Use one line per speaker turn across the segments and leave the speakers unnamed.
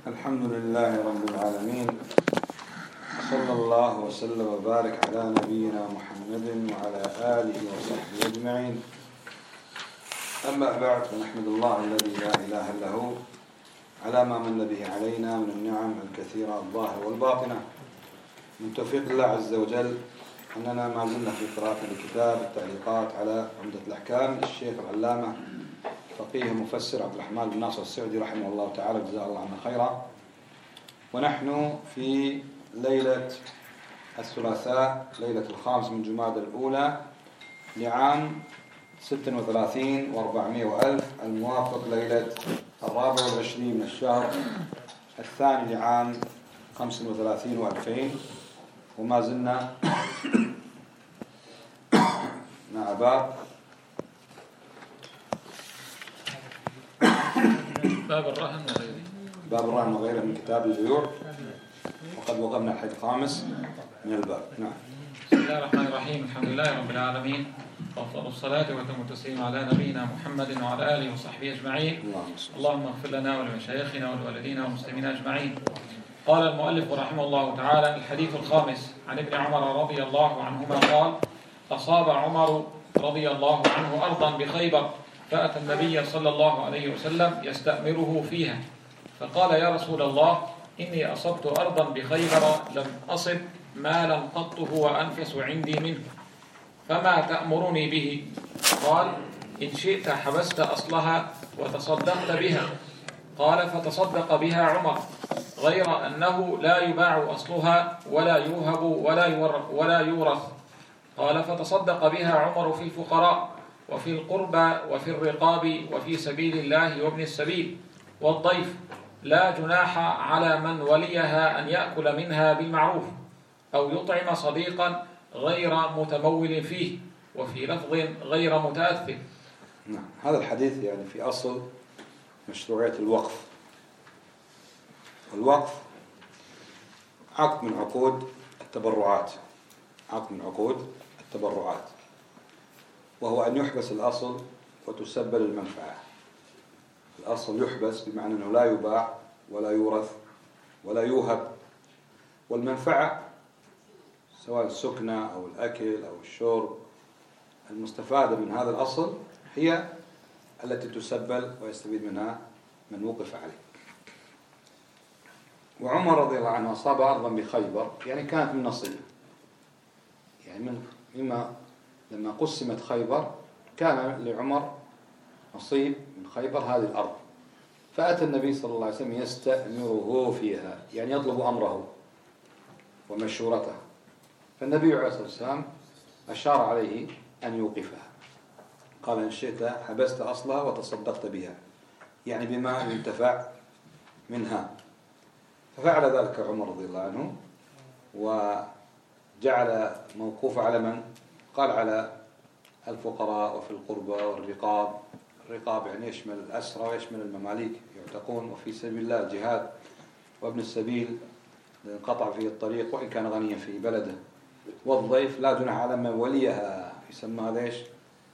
الحمد لله رب العالمين، صلى الله وسلم وبارك على نبينا محمد وعلى آله وصحبه أجمعين. أما بعد، فنحمد الله الذي لا إله إلا هو على ما من به علينا من النعم الكثيرة الظاهرة والباطنة. من توفيق الله عز وجل أننا ما زلنا في قراءة الكتاب التعليقات على عمدة الأحكام الشيخ العلامة فقيه مفسر عبد الرحمن بن ناصر السعدي رحمه الله تعالى، جزاه الله عنا خيرا. ونحن في ليلة الثلاثاء، ليلة 5 من جمادى الأولى لعام 36 و400 وألف، الموافق ليلة 24 من الشهر الثاني لعام 35 و2000. وما زلنا مع
باب الرهن وغيره.
باب الرهن وغيره من كتاب البيوع، وقد وقفنا الحديث الخامس من الباب. نعم.
بسم الله الرحمن الرحيم، الحمد لله رب العالمين، وأفضل الصلاة وأتم التسليم على نبينا محمد وعلى آله وصحبه أجمعين. اللهم اغفر لنا ولمشايخنا ولوالدينا والمسلمين أجمعين. قال المؤلف رحمه الله تعالى: الحديث الخامس عن ابن عمر رضي الله عنهما قال: أصاب عمر رضي الله عنه أرضا بخيبر، فأتى النبي صلى الله عليه وسلم يستأمره فيها، فقال: يا رسول الله، إني أصبت أرضا بخيبر لم أصب مالا قط هو أنفس عندي منه، فما تأمرني به؟ قال: إن شئت حبست أصلها وتصدقت بها. قال: فتصدق بها عمر، غير أنه لا يباع أصلها ولا يوهب ولا يورث. قال: فتصدق بها عمر في الفقراء وفي القربى وفي الرقاب وفي سبيل الله وابن السبيل والضيف، لا جناح على من وليها أن يأكل منها بالمعروف أو يطعم صديقا غير متمول فيه، وفي لفظ غير متأثر.
نعم. هذا الحديث يعني في أصل مشروعية الوقف. الوقف عقد من عقود التبرعات، عقد من عقود التبرعات، وهو أن يحبس الأصل وتسبل المنفعة. الأصل يحبس بمعنى أنه لا يباع ولا يورث ولا يوهب، والمنفعة سواء السكنة أو الأكل أو الشرب المستفادة من هذا الأصل هي التي تسبل ويستفيد منها من وقف عليه. وعمر رضي الله عنه أصاب أرضا بخيبر، يعني كانت من نصيبه، يعني مما لما قسمت خيبر كان لعمر نصيب من خيبر هذه الأرض. فأتى النبي صلى الله عليه وسلم يستأمره فيها، يعني يطلب أمره ومشورته. فالنبي عليه الصلاة والسلام أشار عليه أن يوقفها، قال: إن شئت حبست أصلها وتصدقت بها، يعني بما ينتفع منها. ففعل ذلك عمر رضي الله عنه، وجعل موقوف على من؟ قال: على الفقراء وفي القربى والرقاب. الرقاب يعني يشمل الأسرى ويشمل المماليك يعتقون، وفي سبيل الله الجهاد، وابن السبيل انقطع فيه الطريق وإن كان غنيا في بلده، والضيف لا جناح على من وليها، يسمى هذا ايش؟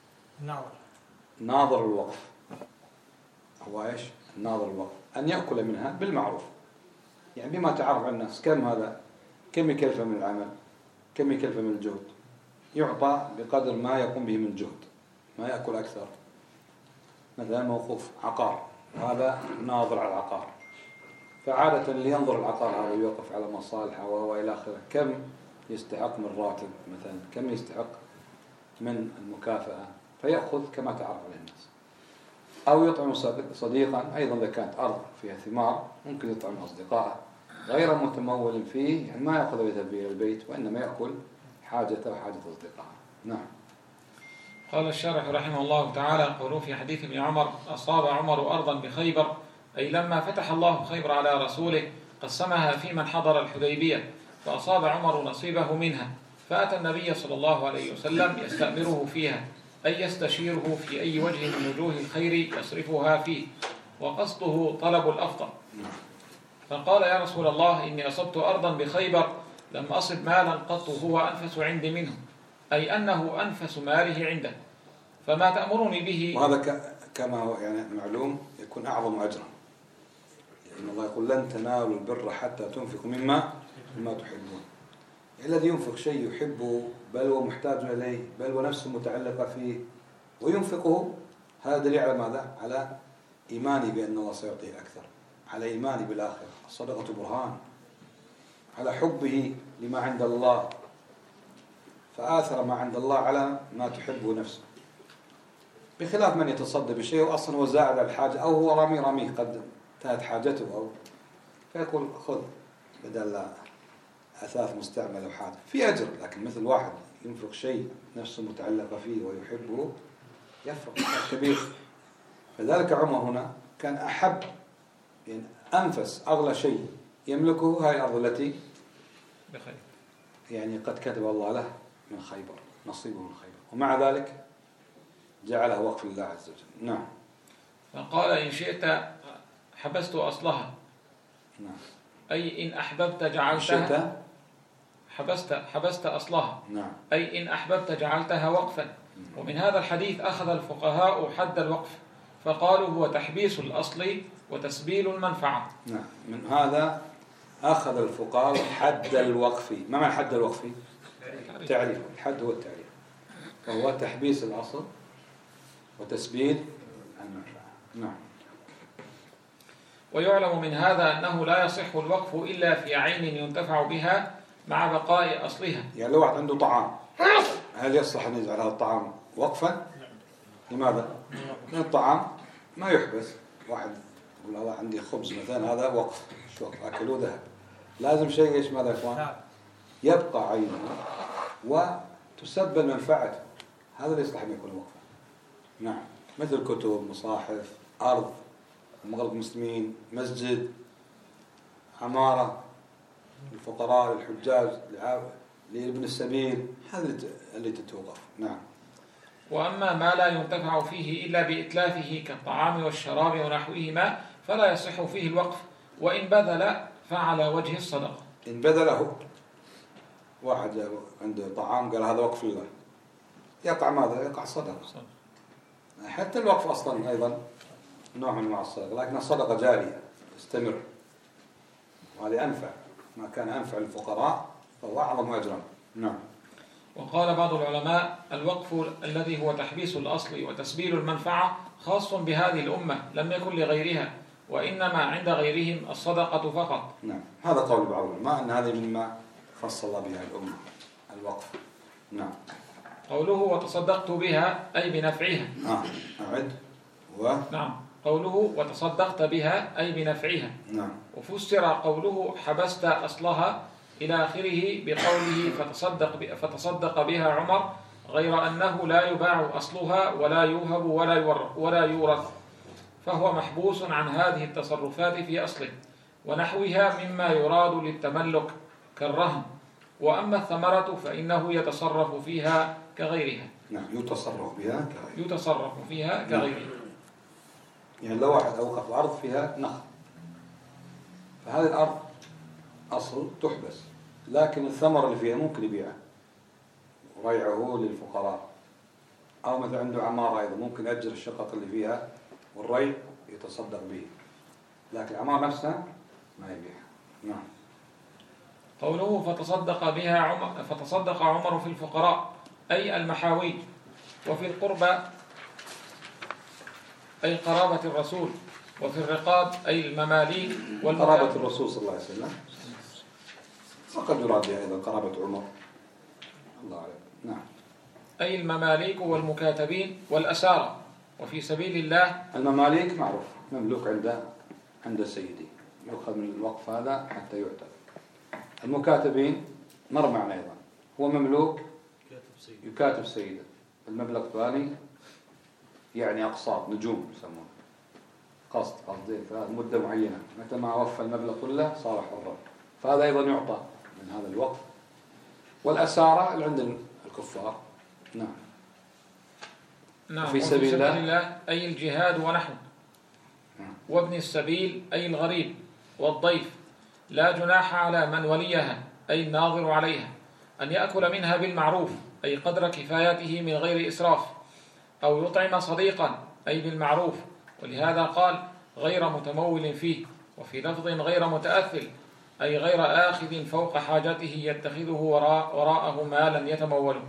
ناظر الوقف. هو ايش؟ ناظر الوقف، أن يأكل منها بالمعروف، يعني بما تعرف على الناس. كم يكلفه من العمل، كم يكلفه من الجهد، يعطى بقدر ما يقوم به من جهد، ما يأكل أكثر. مثلا موقوف عقار، هذا ناظر على العقار، فعادة اللي ينظر العقار هذا يوقف على مصالحه وإلى آخره. كم يستحق من راتب مثلا، كم يستحق من المكافأة، فيأخذ كما تعرف على الناس. أو يطعم صديقا، أيضا إذا كانت أرض فيها ثمار ممكن يطعم أصدقائه غير متمول فيه، يعني ما يأخذ إلى البيت، وإنما يأكل حاجته وحاجة أصدقائه. نعم.
قال الشارح رحمه الله تعالى: قوله في حديث ابن عمر: أصاب عمر أرضا بخيبر، أي لما فتح الله خيبر على رسوله قسمها في من حضر الحديبية، فأصاب عمر نصيبه منها، فأتى النبي صلى الله عليه وسلم يستأمره فيها، أي يستشيره في أي وجه من وجوه الخير يصرفها فيه، وقصده طلب الأفضل. فقال: يا رسول الله، إني أصبت أرضا بخيبر لم أصب مالا قط هو أنفس عندي منه، أي أنه أنفس ماله عنده، فما تأمرني به؟
وهذا كما هو يعني معلوم يكون أعظم أجرا، لأن الله يقول لن تنالوا البر حتى تنفقوا مما تحبون. الذي ينفق شيء يحبه بل ومحتاج إليه بل ونفسه متعلقة فيه وينفقه، هذا دليل على ماذا؟ على إيماني بأن الله سيعطيه أكثر، على إيماني بالآخرة. الصدقة برهان على حبه لما عند الله، فآثر ما عند الله على ما تحبه نفسه، بخلاف من يتصدى بشيء وأصلا هو زائد على الحاجة أو هو رمي قد انتهت حاجته، أو فيقول خذ بدل أثاث مستعمل أو حاجة في أجر. لكن مثل واحد ينفق شيء نفسه متعلقة فيه ويحبه يفرق كبير. فذلك عمر هنا كان أحب يعني أنفس أغلى شيء يملكه هاي الأرض التي
بخير،
يعني قد كتب الله له من خيبر نصيبه من خيبر، ومع ذلك جعله وقف لله عز وجل. نعم.
فقال إن شئت حبست أصلها.
نعم.
أي إن أحببت جعلتها حبست أصلها.
نعم.
أي إن أحببت جعلتها وقفا. ومن هذا الحديث أخذ الفقهاء حد الوقف فقالوا هو تحبيس الأصل وتسبيل المنفعة.
نعم. من هذا أخذ الفقهاء حد الوقف. ما معنى حد الوقف؟ تعريف. الحد هو التعريف، وهو تحبيس الأصل وتسبيل المنفعة. نعم.
ويعلم من هذا أنه لا يصح الوقف إلا في عين ينتفع بها مع بقاء أصلها.
يعني لو واحد عنده طعام، هل يصلح أن يجعل هذا الطعام وقفا؟ لماذا؟ لأن الطعام ما يحبس. واحد يقول الله عندي خبز مثلا، هذا وقف، شو وقف؟ أكلوه ذهب. لازم شيء إيش ماذا يا إخوان؟ يبقى عينه وتسبل منفعته، هذا اللي يصلح أن يكون وقفا. نعم. مثل كتب، مصاحف، أرض، مغلق مسلمين، مسجد، عمارة للفقراء، للحجاج، لابن السبيل، هذا اللي تتوقف. نعم.
وأما ما لا ينتفع فيه إلا بإتلافه كالطعام والشراب ونحوهما فلا يصح فيه الوقف، وإن بذل فعلى وجه الصدقة.
إن بذله واحد عنده طعام قال هذا وقف لله، يقع ماذا؟ يقع صدقة. حتى الوقف أصلا أيضا نوع من أنواع الصدقة، لكن الصدقة جارية تستمر، وهذه أنفع، ما كان أنفع للفقراء فهو أعظم أجرا. نعم.
وقال بعض العلماء الوقف الذي هو تحبيس الأصل وتسبيل المنفعة خاص بهذه الأمة لم يكن لغيرها، وإنما عند غيرهم الصدقة فقط.
نعم. هذا قول بعض العلماء أن هذه مما خص الله بها الأمة، الوقف. نعم.
قوله وتصدقت بها أي بنفعها.
أعد.
نعم. قوله وتصدقت بها أي بنفعها.
نعم.
وفسر قوله حبست أصلها إلى آخره بقوله فتصدق بها عمر، غير أنه لا يباع أصلها ولا يوهب ولا يورث، فهو محبوس عن هذه التصرفات في أصله ونحوها مما يراد للتملك كالرهن. وأما الثمرة فإنه يتصرف فيها كغيرها.
نعم. يتصرف فيها
كغيرها.
يعني لو واحد أوقف أرض فيها نخل، فهذه الأرض أصل تحبس، لكن الثمر اللي فيها ممكن يبيعه وريعه للفقراء، أو مثل عنده عمارة أيضا ممكن يأجر الشقق اللي فيها والريع يتصدق به، لكن العمارة نفسها ما يبيعها. نعم.
قوله فتصدق عمر في الفقراء أي المحاويج، وفي القربى أي قرابة الرسول، وفي الرقاب أي المماليك
قرابة الرسول صلى الله عليه وسلم، وقد يراد بها أيضا قرابة عمر، الله أعلم. نعم.
أي المماليك والمكاتبين والأسارى، وفي سبيل الله.
المماليك معروف مملوك عند سيدي، يؤخذ من الوقف هذا حتى يعتق. المكاتبين مر معنا أيضا، هو مملوك يكاتب سيده، المبلغ الفلاني يعني أقساط نجوم يسمونه، قصدين فمدة معينة، متى ما وفى المبلغ كله صار حرا، فهذا أيضا يعطى من هذا الوقف. والأسارة اللي عند الكفار. نعم.
في سبيل الله أي الجهاد ونحو. وابن السبيل أي الغريب والضيف. لا جناح على من وليها أي الناظر عليها أن يأكل منها بالمعروف أي قدر كفايته من غير إسراف، أو يطعم صديقا أي بالمعروف، ولهذا قال غير متمول فيه، وفي لفظ غير متأثل أي غير آخذ فوق حاجته يتخذه وراءه مالا يتموله.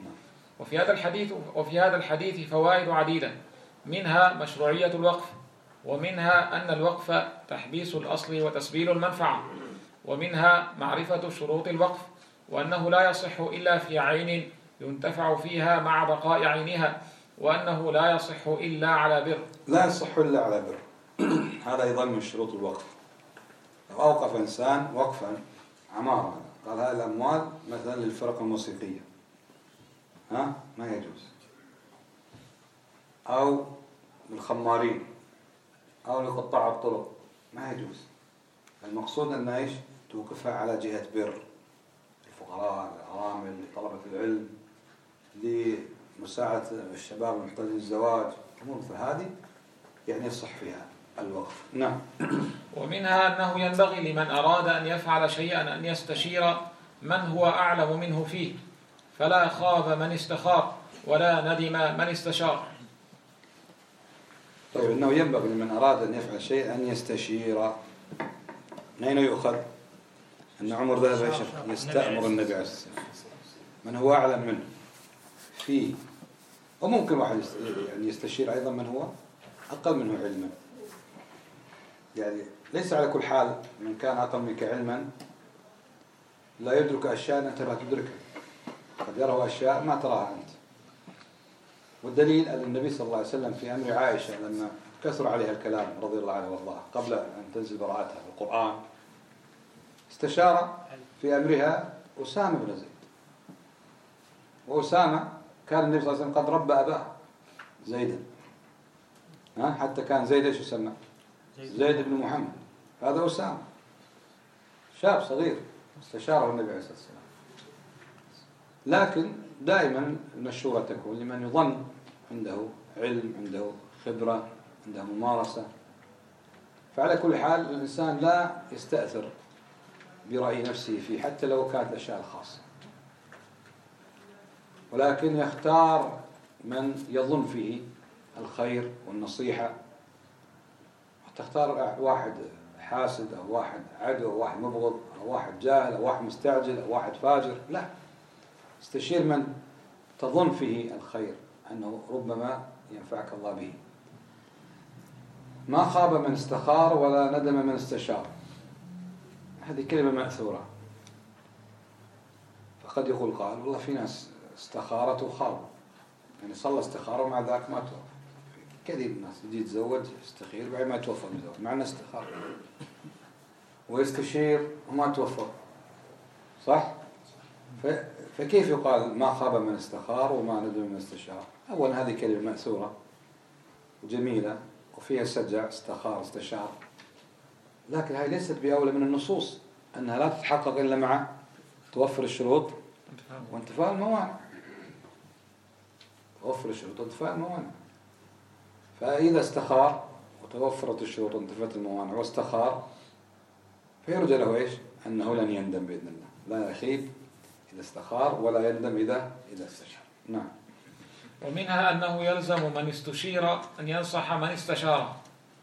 وفي هذا الحديث فوائد عديدة، منها مشروعية الوقف، ومنها أن الوقف تحبيس الأصل وتسبيل المنفعة، ومنها معرفة شروط الوقف، وأنه لا يصح إلا في عين ينتفع فيها مع بقاء عينها، وأنه لا يصح إلا على بر.
لا يصح إلا على بر. هذا أيضا من شروط الوقف. لو أوقف إنسان وقفا عمارة قال هذه الأموال مثلا للفرق الموسيقية ما يجوز، أو للخمارين أو لقطاع الطرق ما يجوز. المقصود أن إيش توقفها على جهة بر، الفقراء، الأرامل، لطلبة العلم، لمساعدة الشباب المحتاجين للزواج، أمور مثل هذه يعني يصح فيها الوقف. نعم.
ومنها أنه ينبغي لمن أراد أن يفعل شيئا أن يستشير من هو أعلم منه فيه، فلا خاب من استخار ولا ندم من استشار.
طيب، أنه ينبغي لمن أراد أن يفعل شيئا أن يستشير. من أين يؤخذ؟ أن عمر ذهب يستأمر النبي عليه الصلاة والسلام من هو أعلم منه فيه، وممكن واحد يعني يستشير أيضا من هو أقل منه علما. يعني ليس على كل حال من كان أقل منك علما لا يدرك أشياء أنت لا تدركها، قد يرى أشياء ما تراها أنت. والدليل أن النبي صلى الله عليه وسلم في أمر عائشة لما كثر عليها الكلام رضي الله عنه وارضاها قبل أن تنزل براءتها بالقرآن، استشار في أمرها أسامة بن زيد، وأسامة كان النبي صلى الله عليه وسلم قد ربى أباه زيدا، حتى كان زيد ايش يسمى؟ زيد بن محمد. هذا أسامة شاب صغير استشاره النبي عليه الصلاة والسلام. لكن دائما المشورة تكون لمن يظن عنده علم، عنده خبرة، عنده ممارسة. فعلى كل حال الإنسان لا يستأثر برأي نفسه فيه حتى لو كانت الأشياء الخاصة، ولكن يختار من يظن فيه الخير والنصيحة. تختار واحد حاسد أو واحد عدو أو واحد مبغض أو واحد جاهل أو واحد مستعجل أو واحد فاجر، لا، استشير من تظن فيه الخير أنه ربما ينفعك الله به. ما خاب من استخار ولا ندم من استشار. هذه كلمة مأثورة. فقد يقول قال والله في ناس استخارت وخاب، يعني صلى استخارة ومع ذاك ما توفى. كثير من الناس يجي يتزوج يستخير بعد ما يتوفى الزوج مع أنه استخار، ويستشير وما توفى، صح؟ فكيف يقال ما خاب من استخار وما ندم من استشار؟ أولا هذه كلمة مأثورة وجميلة وفيها سجع، استخار استشار، لكن هذه ليست بأولى من النصوص أنها لا تتحقق إلا مع توفر الشروط وانتفاء الموانع. توفر الشروط وانتفاء الموانع. فإذا استخار وتوفرت الشروط وانتفت الموانع واستخار فيرجى له إيش؟ أنه لن يندم بإذن الله، لا يخيب إذا استخار ولا يندم إذا استشار. نعم.
ومنها أنه يلزم من استشير أن ينصح من استشار.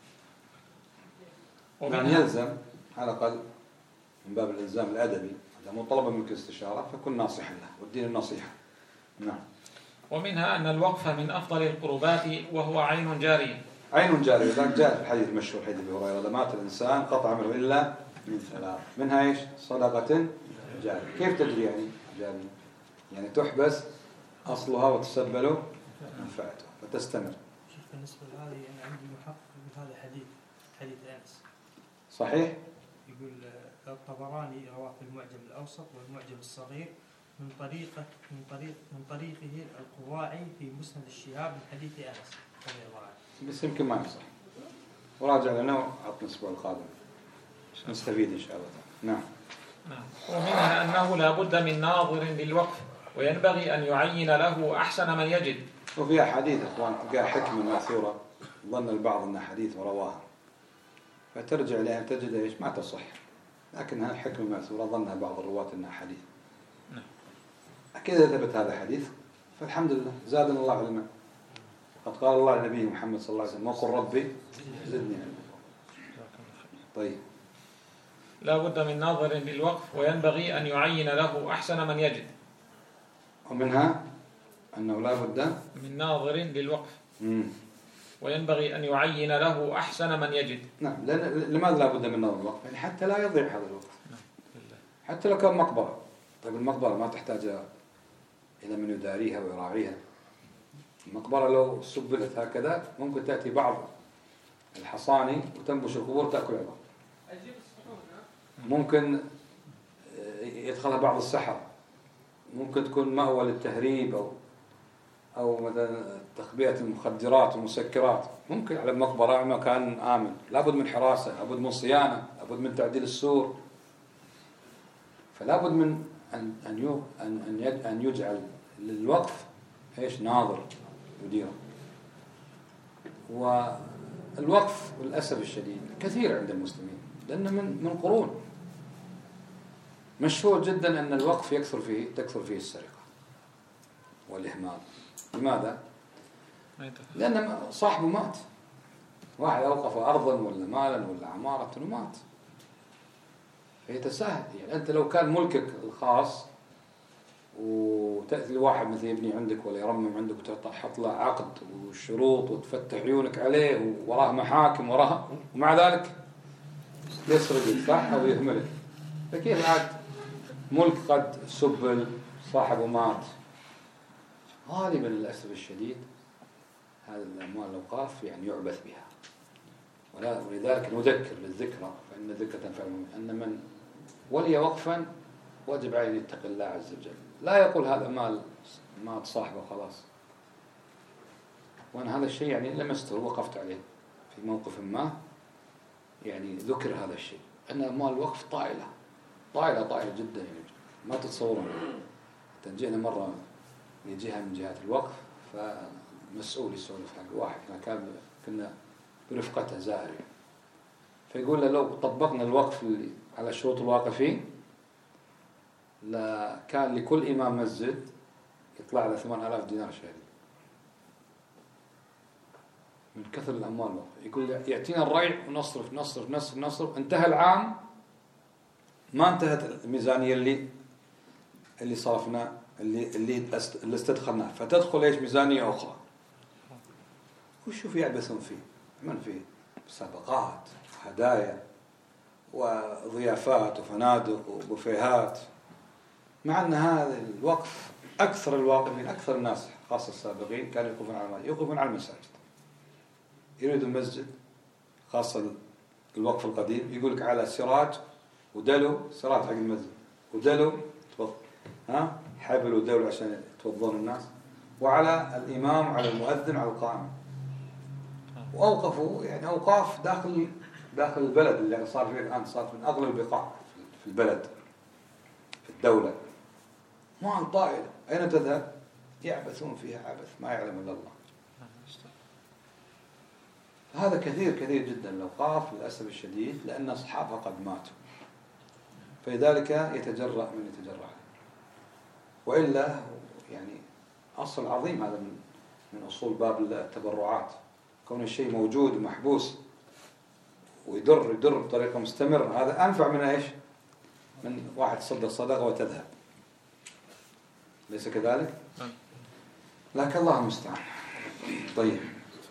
يعني يلزم على الأقل من باب الإلزام الأدبي، إذا مو طلب منك الاستشارة فكن ناصحا له، والدين النصيحة. نعم.
ومنها أن الوقف من أفضل القربات وهو عين جارية.
عين جارية، ذلك جاء في الحديث المشهور حديث أبي هريرة: إذا مات الإنسان قطع عمله إلا من ثلاث، منها إيش؟ صدقة جارية. كيف تجري يعني جارية؟ يعني تحبس أصلها وتسبل منفعته وتستمر.
شيخ بالنسبة لهذه أنا عندي محقق بهذا حديث أنس
صحيح؟
يقول الطبراني رواه في المعجم الأوسط والمعجم الصغير من طريقه القراعي في مسند الشهاب من حديث أنس رضي الله عنه.
بس يمكن ما يصح، وراجع لنا وعطنا الأسبوع القادم نستفيد إن شاء الله. نعم.
ومنها أنه لا بد من ناظر للوقف، وينبغي أن يعين له أحسن من يجد.
وفيها حديث إخوان تلقى حكمة مأثورة ظن البعض أنها حديث ورواها، فترجع لها تجد إيش ما تصح، لكنها حكمة مأثورة ظنها بعض الرواة أنها حديث. أكيد إذا ثبت هذا حديث فالحمد لله زادنا الله علما. قد قال الله لنبيه محمد صلى الله عليه وسلم: وقل ربي زدني علما. طيب.
لا بد من ناظر للوقف، وينبغي أن يعين له أحسن من يجد.
ومنها أنه لا بد
من ناظر للوقف، وينبغي أن يعين له أحسن من يجد.
نعم. لماذا لا بد من ناظر الوقف؟ يعني حتى لا يضيع هذا الوقف. حتى لو كان مقبرة. طيب المقبرة ما تحتاج إلى من يداريها ويراعيها. المقبرة لو سبلت هكذا ممكن تأتي بعض الحصاني وتنبش القبور تأكل عظام. ممكن يدخلها بعض السحر، ممكن تكون مأوى للتهريب أو مثلا تخبئة المخدرات والمسكرات. ممكن على المقبرة مكان آمن، لابد من حراسة، لابد من صيانة، لابد من تعديل السور. فلابد من أن يجعل للوقف إيش ناظر يديره. والوقف للأسف الشديد كثير عند المسلمين، لأنه من قرون مشهور جدا أن الوقف تكثر فيه السرقة والإهمال. لماذا؟ لأن صاحبه مات، واحد أوقف أرضا ولا مالا ولا عمارة ومات، فيتساهل. يعني أنت لو كان ملكك الخاص وتأتي لواحد مثل يبني عندك ولا يرمم عندك وتحط له عقد وشروط وتفتح عيونك عليه وراه محاكم وراها، ومع ذلك يسرقك صح أو يهملك، فكيف عاد ملك قد سبل صاحبه مات؟ غالبا للأسف الشديد هذه الأموال الأوقاف يعني يعبث بها. ولذلك نذكر للذكرى، فإن الذكرى تنفع المؤمن، أن من ولي وقفا واجب عليه أن يتقي الله عز وجل. لا يقول هذا مال مات صاحبه خلاص. وأنا هذا الشيء يعني لمسته ووقفت عليه في موقف ما، يعني ذكر هذا الشيء أن أموال الوقف طائلة جدا، يعني ما تتصورون. تنجينا مرة لجهة من جهات الوقف، فمسؤول يسولف حق واحد كنا برفقته زائر، فيقول له لو طبقنا الوقف على شروط الواقفين كان لكل إمام مسجد يطلع له 8000 دينار شهري من كثر الأموال. يقول يأتينا الريع ونصرف، انتهى العام ما انتهت الميزانية اللي صرفنا اللي استدخلناه، فتدخل ايش ميزانية أخرى. وشوف يعبثون فيه، من فيه مسابقات وهدايا وضيافات وفنادق وبوفيهات، مع أن هذا الوقف أكثر الواقفين، أكثر الناس خاصة السابقين كانوا يقفون على المساجد. يريد المسجد خاصة الوقف القديم يقول لك على سراج ودلو، سراج حق المسجد ودلو حبل ودلو عشان يتوضون الناس، وعلى الإمام على المؤذن على القائم. وأوقفوا يعني أوقاف داخل البلد اللي صار فيه الآن، صار من أغلى البقاع في البلد في الدولة. ما طائلة أين تذهب؟ يعبثون فيها عبث ما يعلم إلا الله. هذا كثير جدا الأوقاف للأسف الشديد، لأن أصحابها قد ماتوا، فلذلك يتجرأ من يتجرأ. وإلا يعني أصل عظيم هذا من أصول باب التبرعات، كون الشيء موجود ومحبوس ويدر بطريقة مستمرة، هذا أنفع من إيش؟ من واحد تصدق صدقة وتذهب، ليس كذلك؟ لكن الله المستعان. طيب.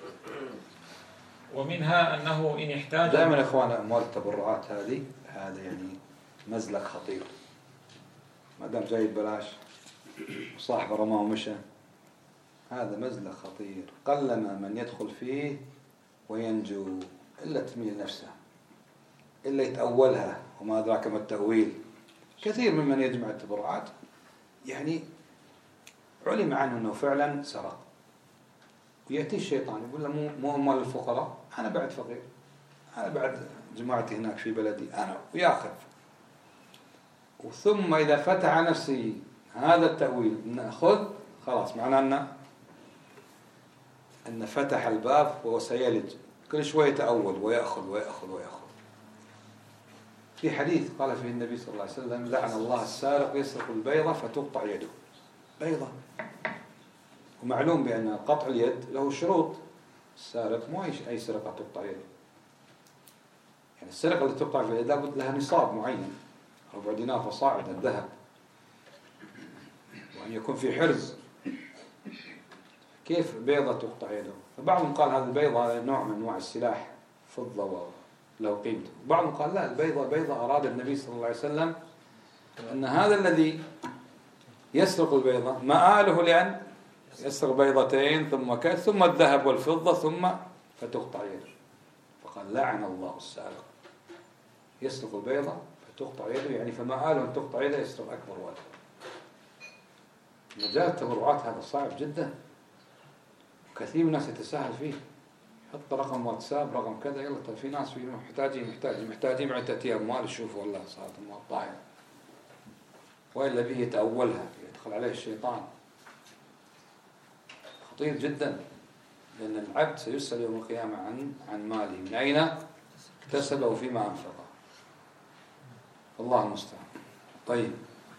ومنها أنه إن احتاج
دائما يا إخوان أموال التبرعات هذا يعني مزلق خطير. ما دام جاي ببلاش وصاحب رماه ومشى، هذا مزلق خطير. قلما من يدخل فيه وينجو إلا تميل نفسه، إلا يتأولها، وما أدراك ما التأويل. كثير ممن يجمع التبرعات يعني علم عنه أنه فعلا سرق، ويأتي الشيطان يقول له مو أموال الفقراء، أنا بعد فقير، أنا بعد جماعتي هناك في بلدي أنا، ويأخذ. وثم إذا فتح نفسه هذا التأويل نأخذ، خلاص معناه أن فتح الباب وهو سيلج، كل شوية يتأول ويأخذ. في حديث قال فيه النبي صلى الله عليه وسلم: لعن الله السارق يسرق البيضة فتقطع يده. بيضة، ومعلوم بأن قطع اليد له شروط. السارق مو أي سرقة تقطع يده، يعني السرقة اللي تقطع في اليد لابد لها نصاب معين، 4 دينار فصاعد من الذهب، وأن يكون في حرز. كيف بيضة تقطع يده؟ فبعضهم قال هذا البيضة نوع من أنواع السلاح، فضة له قيمته. وبعضهم قال لا، البيضة بيضة أراد النبي صلى الله عليه وسلم أن هذا الذي يسرق البيضة مآله لأن يسرق بيضتين ثم كذا ثم الذهب والفضة ثم فتقطع يده. فقال لعن الله السارق، يسرق البيضة فتقطع يده، يعني فمآله أن تقطع يده يسرق أكبر وأكبر. مجال التبرعات هذا صعب جدا، وكثير من الناس يتساهل فيه، حط رقم واتساب رقم كذا، يلا طيب في ناس في محتاجين بعد تأتي أموال، يشوفوا والله صارت أموال طايرة، وإلا به يتأولها، يدخل عليه الشيطان. خطير جدا، لأن العبد سيسأل يوم القيامة عن ماله، من أين اكتسبه وفيما أنفقه. الله المستعان. طيب،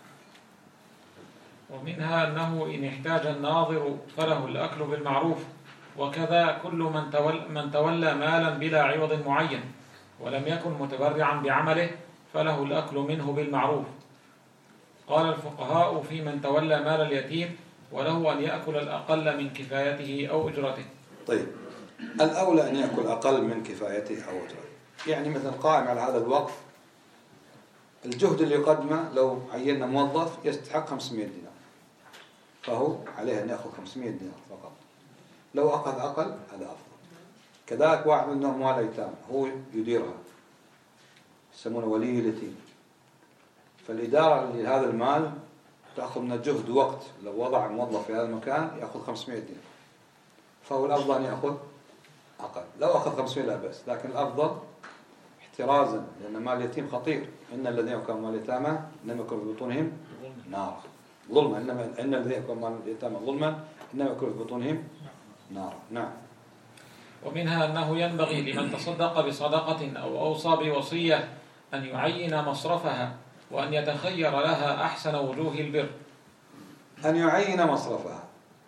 ومنها أنه إن احتاج الناظر فله الأكل بالمعروف، وكذا كل من تولى مالا بلا عوض معين ولم يكن متبرعا بعمله فله الأكل منه بالمعروف. قال الفقهاء في من تولى مال اليتيم وله أن يأكل الأقل من كفايته أو أجرته.
طيب، الأولى أن يأكل أقل من كفايته أو أجرته. يعني مثلا قائم على هذا الوقف، الجهد اللي يقدمه لو عيننا موظف يستحق 500 دينار، فهو عليه أن يأخذ 500 دينار فقط. لو أخذ أقل هذا أفضل. كذلك واحد من أموال الأيتام هو يديرها، يسمونه ولي اليتيم، فالإدارة لهذا المال تأخذ من الجهد وقت. لو وضع موظف في هذا المكان يأخذ 500 دينار، فهو الأفضل أن يأخذ أقل. لو أخذ 500 لا بأس، لكن الأفضل احترازا، لأن مال اليتيم خطير. إن الذين يأكلون مال اليتامى إنما يأكلون في بطونهم نارا ظلما، إن الذين يأكلون مال اليتامى ظلما إنما يأكلون في بطونهم نارا. نعم.
ومنها أنه ينبغي لمن تصدق بصدقة أو أوصى بوصية أن يعين مصرفها، وأن يتخير لها أحسن وجوه البر.
أن يعين مصرفها،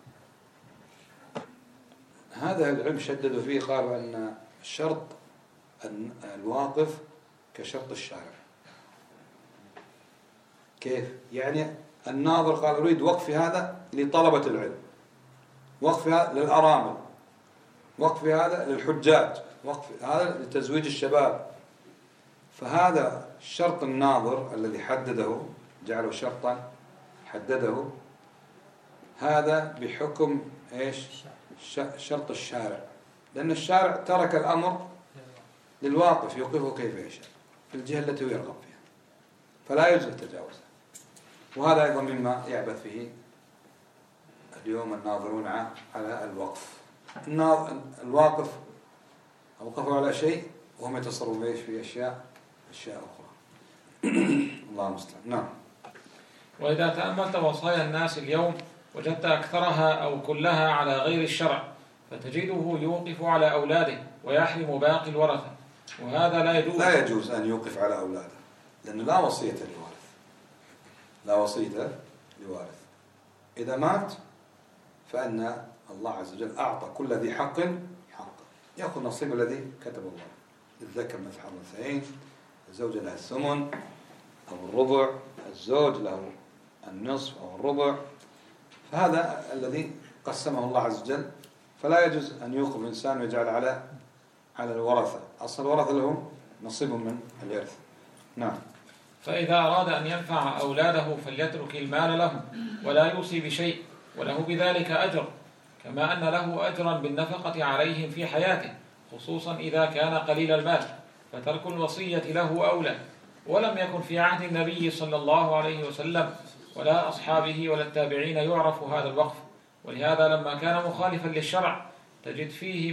هذا العلم شددوا فيه، قالوا أن الشرط الواقف كشرط الشارع. كيف؟ يعني الناظر قال أريد وقف هذا لطلبة العلم، وقف هذا للأرامل، وقف هذا للحجاج، وقف هذا لتزويج الشباب. فهذا شرط الناظر الذي حدده، جعله شرطا حدده، هذا بحكم إيش؟ شرط الشارع، لأن الشارع ترك الأمر للواقف يوقفه كيف يشاء في الجهة التي يرغب فيها، فلا يجوز تجاوزها. وهذا أيضا مما يعبث فيه اليوم الناظرون على الوقف. الواقف أوقفوا على شيء وهم يتصرفون في أشياء أخرى. الله المستعان. نعم.
وإذا تأملت وصايا الناس اليوم وجدت أكثرها أو كلها على غير الشرع، فتجده يوقف على أولاده ويحرم باقي الورثة، وهذا لا
يجوز أن يوقف على أولاده، لأن لا وصية لوارث، لا وصية لوارث. إذا مات فإن الله عز وجل أعطى كل ذي حق حقه، يأخذ نصيب الذي كتب الله. الذكر مثل حظ الأنثيين، الزوجة لها الثمن أو الربع، الزوج له النصف أو الربع، فهذا الذي قسمه الله عز وجل. فلا يجوز أن يوقف الإنسان ويجعل على الورثة، أصل الورثة لهم نصيب من الإرث. نعم.
فإذا أراد أن ينفع أولاده فليترك المال لهم ولا يوصي بشيء، وله بذلك أجر، كما أن له أجرا بالنفقة عليهم في حياته، خصوصا إذا كان قليل المال، فترك الوصية له أولى. ولم يكن في عهد النبي صلى الله عليه وسلم ولا أصحابه ولا التابعين يعرف هذا الوقف، ولهذا لما كان مخالفا للشرع تجد فيه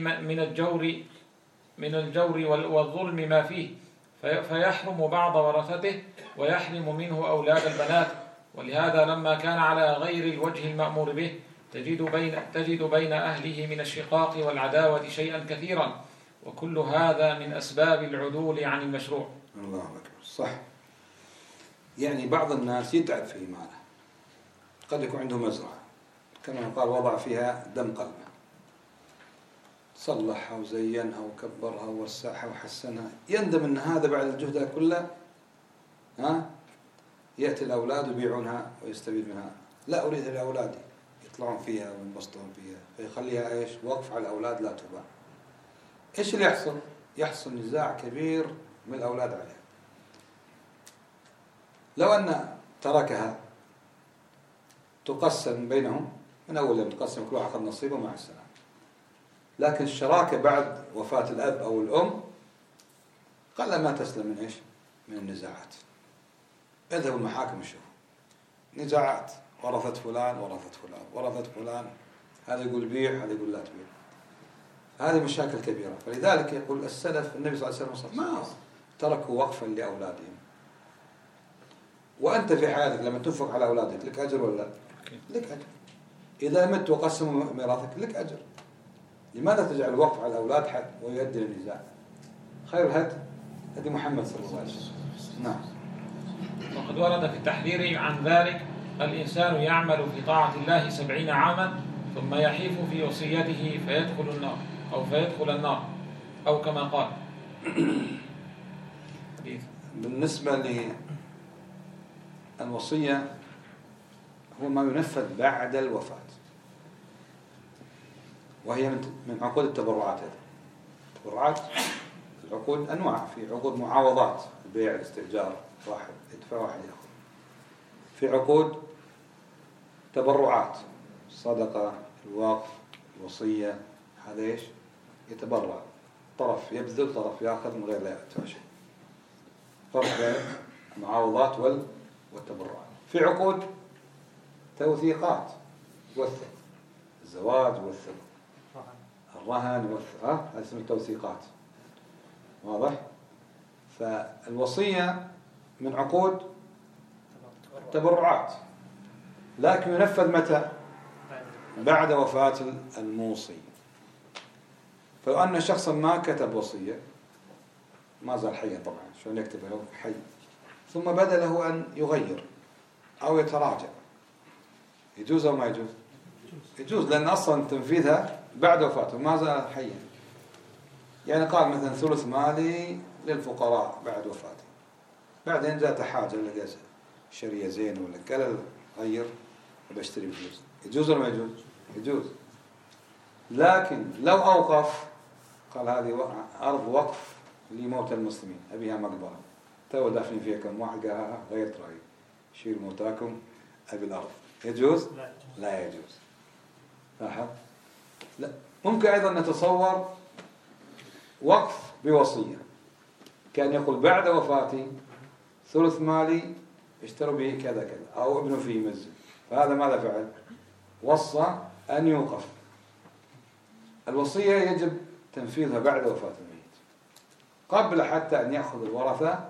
من الجور والظلم ما فيه، فيحرم بعض ورثته ويحرم منه أولاد البنات. ولهذا لما كان على غير الوجه المأمور به تجد بين أهله من الشقاق والعداوة شيئا كثيرا، وكل هذا من أسباب العدول عن المشروع.
الله أكبر. صح. يعني بعض الناس يتعب في ماله، قد يكون عنده مزرعة كما قال وضع فيها دم قلبه، صلحها وزينها وكبرها ووسعها وحسنها، يندم أن هذا بعد الجهد كله يأتي الأولاد يبيعونها ويستفيد منها. لا أريدها لأولادي يطلعون فيها وينبسطون فيها، فيخليها إيش؟ وقف على الأولاد لا تباع. إيش اللي يحصل؟ يحصل نزاع كبير من الأولاد عليها. لو أن تركها تقسم بينهم من أول يوم، تقسم كل واحد نصيبه مع السلامة. لكن الشراكة بعد وفاة الأب أو الأم قل ما تسلم من إيش؟ من النزاعات. اذهبوا المحاكم وشوفوا نزاعات، ورثت فلان ورثت فلان ورثت فلان، هذا يقول بيع هذا يقول لا تبيع. هذه مشاكل كبيرة. فلذلك يقول السلف النبي صلى الله عليه وسلم ما تركوا وقفا لأولادهم. وأنت في حياتك لما تنفق على أولادك لك أجر ولا لا؟ لك أجر. إذا مت وقسموا ميراثك لك أجر. لماذا تجعل وقف على الأولاد حد ويؤدي للنزاع؟ خير الهدي هدي محمد صلى الله عليه وسلم. نعم.
وقد ورد في التحذير عن ذلك: الإنسان يعمل في طاعة الله 70 عاما ثم يحيف في وصيته فيدخل النار أو كما قال.
بالنسبة للوصية هو ما ينفذ بعد الوفاة، وهي من عقود التبرعات. هذه التبرعات العقود أنواع، في عقود معاوضات، البيع، الاستئجار، واحد يدفع واحد يأخذ. في عقود تبرعات، صدقة، الوقف، الوصية، هذا إيش؟ يتبرع، طرف يبذل طرف يأخذ من غير لا يدفع شيء. فرق بين المعاوضات والتبرعات. في عقود توثيقات، توثق الزواج والثقة، الرهن هذا اسمه التوثيقات. واضح؟ فالوصية من عقود التبرعات، لكن ينفذ متى؟ بعد وفاة الموصي. فلو أن شخصا ما كتب وصية، ما زال حيا طبعا، شلون يكتب له حي، ثم بدا له أن يغير أو يتراجع، يجوز أو ما يجوز؟ يجوز، لأن أصلا تنفيذها بعد وفاته، ما زال حيا. يعني قال مثلا ثلث مالي للفقراء بعد وفاتي، بعدين جاءت حاجة لقى شرية زين ولا قال غير بشتري بفلوس، يجوز ولا ما يجوز؟ يجوز. لكن لو أوقف، قال هذه أرض وقف لموتى المسلمين أبيها مقبرة، تو دافنين فيها كم واحد، قال غيرت رأيي، شيل موتاكم أبي الأرض، يجوز؟ لا يجوز. لاحظ؟ لا. ممكن أيضا نتصور وقف بوصية، كان يقول بعد وفاتي ثلث مالي اشتروا به كذا كذا، أو ابنه فيه مسجد، فهذا ماذا فعل؟ وصى أن يوقف. الوصية يجب تنفيذها بعد وفاة الميت، قبل حتى أن يأخذ الورثة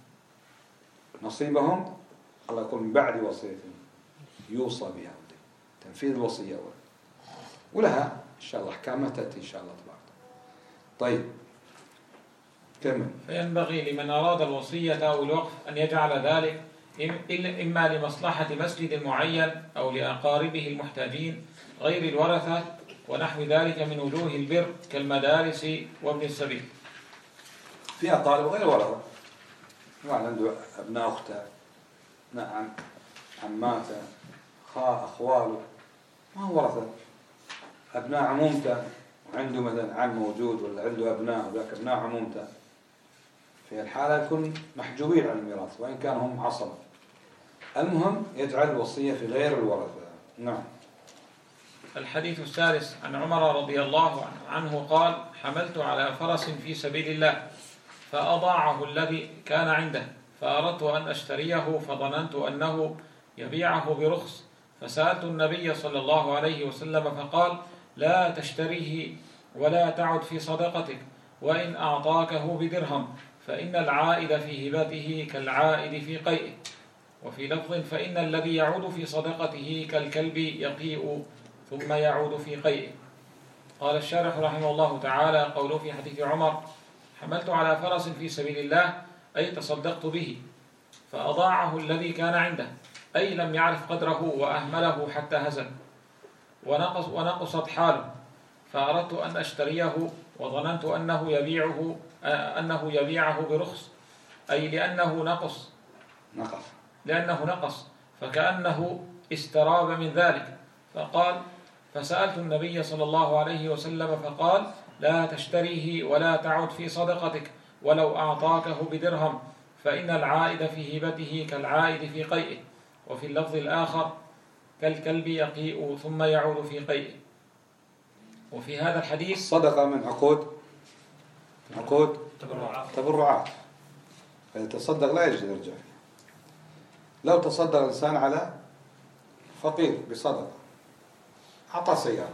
نصيبهم. الله يقول من بعد وصية يوصى بها، تنفيذ الوصية أولا، ولها إن شاء الله أحكامها تأتي إن شاء الله تبارك. طيب كمل.
فينبغي لمن أراد الوصية أو الوقف أن يجعل ذلك إما لمصلحة مسجد معين أو لأقاربه المحتاجين غير الورثة ونحو ذلك من وجوه البر كالمدارس وابن السبيل.
في أقارب غير ورثة، يعني عنده أبناء أخته، نعم عماته، أخواله، ما هو ورثة. أبناء عمومته، وعنده مثلا عم موجود ولا عنده أبناء وذاك أبناء عمومته، في الحالة يكون محجوبين عن الميراث وإن كانوا هم عصبة. المهم يجعل الوصية في غير الورثة. نعم.
الحديث الثالث عن عمر رضي الله عنه قال: حملت على فرس في سبيل الله فأضاعه الذي كان عنده، فأردت أن أشتريه فظننت أنه يبيعه برخص، فسألت النبي صلى الله عليه وسلم فقال: لا تشتريه ولا تعد في صدقتك، وإن أعطاكه بدرهم فإن العائد في هبته كالعائد في قيئه. وفي لفظ: فإن الذي يعود في صدقته كالكلب يقيء ثم يعود في قيئه. قال الشارح رحمه الله تعالى: قوله في حديث عمر: حملت على فرس في سبيل الله، أي تصدقت به، فأضاعه الذي كان عنده، أي لم يعرف قدره وأهمله حتى هزل ونقصت حاله، فأردت أن أشتريه وظننت أنه يبيعه برخص، أي لأنه نقص فكأنه استراب من ذلك. فسألت النبي صلى الله عليه وسلم فقال: لا تشتريه ولا تعد في صدقتك ولو أعطاكه بدرهم، فإن العائد في هبته كالعائد في قيئه. وفي اللفظ الآخر: كالكلب يقيء ثم يعود في قيئه. وفي هذا الحديث
الصدقة من عقود تبرعات، فيتصدق لا يجوز يرجع فيه. لو تصدق الإنسان على فقير بصدقة، أعطى سيارة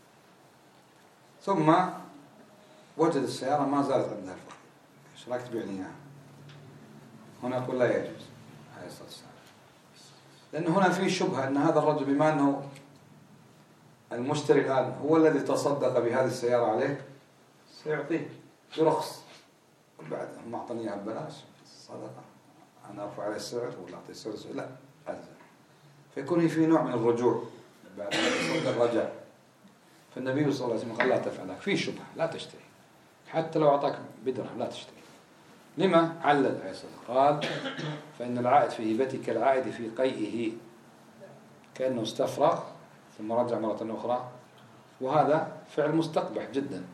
ثم وجد السيارة ما زالت عندها الفقير، ايش رايك تبيعني اياها؟ هنا يقول لا يجوز عليه الصلاة والسلام، لأن هنا في شبهة أن هذا الرجل بما أنه المشتري الآن هو الذي تصدق بهذه السيارة عليه سيعطيه برخص، بعد هم أعطني إياها ببلاش الصدقة، أنا أرفع عليه السعر ولا أعطي السعر؟ لا، فيكون في نوع من الرجوع بعد ما تصدق رجع. فالنبي صلى الله عليه وسلم قال: لا تفعل، في شبهة لا تشتري، حتى لو أعطاك بدرهم لا تشتري. لما؟ علل عليه الصلاة والسلام قال: فإن العائد في هبتك كالعائد في قيئه، كأنه استفرغ ثم رجع مرة أخرى، وهذا فعل مستقبح جدا.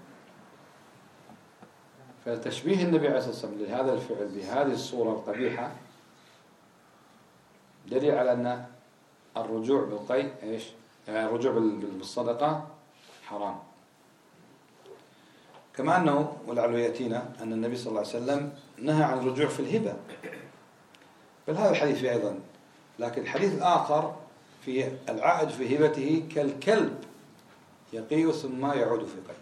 فتشبيه النبي عليه الصلاة والسلام لهذا الفعل بهذه الصورة القبيحة دليل على أن الرجوع بالقيء إيش؟ يعني الرجوع بالصدقة حرام. كما أنه ولعله يأتينا أن النبي صلى الله عليه وسلم نهى عن الرجوع في الهبة، بل هذا الحديث فيه أيضا، لكن الحديث الآخر في العائد في هبته كالكلب يقيء ثم يعود في قيء.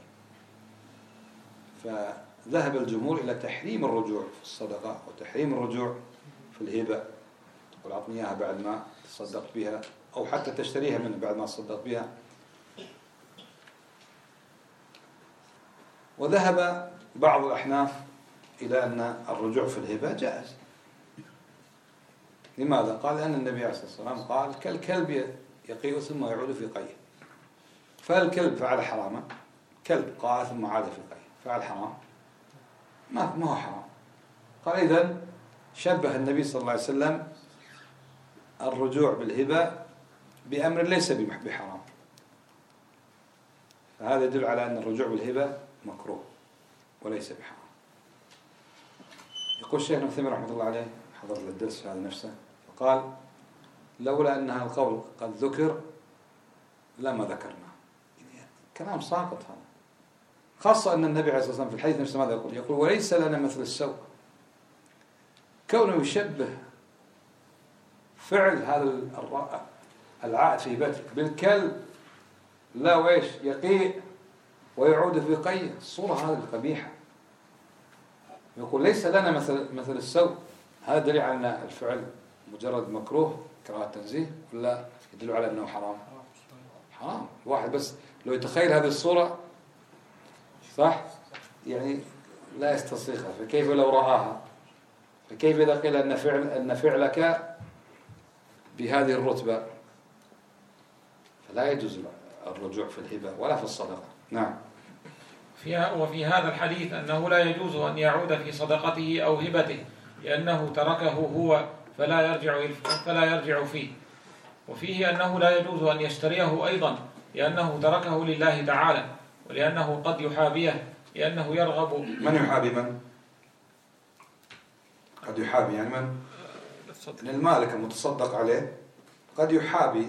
فذهب الجمهور إلى تحريم الرجوع في الصدقة وتحريم الرجوع في الهبة، تقول أعطني إياها بعد ما تصدقت بها، أو حتى تشتريها من بعد ما تصدقت بها. وذهب بعض الأحناف إلى أن الرجوع في الهبة جائز. لماذا؟ قال: لأن النبي عليه الصلاة والسلام قال: كالكلب يقيء ثم يعود في قيء. فالكلب فعل حراما، كلب قاء ثم عاد في قيء، فعل حرام، ما هو حرام. قال: إذن شبه النبي صلى الله عليه وسلم الرجوع بالهبة بأمر ليس بحرام، فهذا يدل على أن الرجوع بالهبة مكروه وليس بحرام. يقول الشيخ ابن تيمية رحمة الله عليه، حضرت الدرس في هذا نفسه، فقال: لولا أن هذا القول قد ذكر لما ذكرنا. كلام ساقط هذا، خاصة أن النبي عليه الصلاة والسلام في الحديث نفسه ماذا يقول؟ يقول: وليس لنا مثل السوء. كونه يشبه فعل هذا العائد في هبته بالكلب، لا ويش يقيء ويعود في قيء، الصورة هذه القبيحة. يقول: ليس لنا مثل السوء. هذا دليل على أن الفعل مجرد مكروه كراهة تنزيه، ولا يدل على أنه حرام؟ حرام. الواحد بس لو يتخيل هذه الصورة صح يعني لا يستصيغها، فكيف لو رآها؟ فكيف إذا قيل أن فعلك بهذه الرتبة؟ فلا يجوز الرجوع في الهبة ولا في الصدقة. نعم.
وفي هذا الحديث أنه لا يجوز أن يعود في صدقته أو هبته، لأنه تركه هو فلا يرجع فيه. وفيه أنه لا يجوز أن يشتريه أيضا، لأنه تركه لله تعالى، ولأنه قد يحابيه، لأنه يرغب.
من يحابي من؟ قد يحابي يعني من؟ المالك المتصدق عليه قد يحابي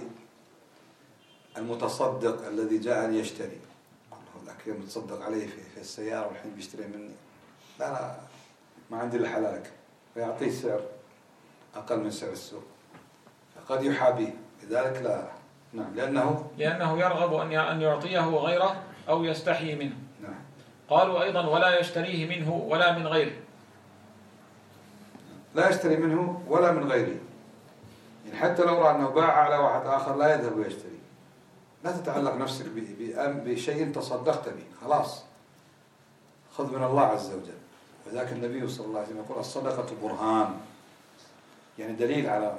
المتصدق الذي جاء ليشتري، لكن متصدق عليه في السيارة والحين بيشتري مني، لا ما عندي إلا حلالك، فيعطيه سعر أقل من سعر السوق، فقد يحابيه، لذلك لا. نعم. لأنه
يرغب أن يعطيه غيره أو يستحي منه.
نعم.
قالوا أيضا: ولا يشتريه منه ولا من غيره.
لا يشتري منه ولا من غيره، يعني حتى لو رأى أنه باع على واحد آخر لا يذهب ويشتري. لا تتعلق نفسك بشيء تصدقت به، خلاص خذ من الله عز وجل. وذاك النبي صلى الله عليه وسلم يقول: الصدقة برهان، يعني دليل على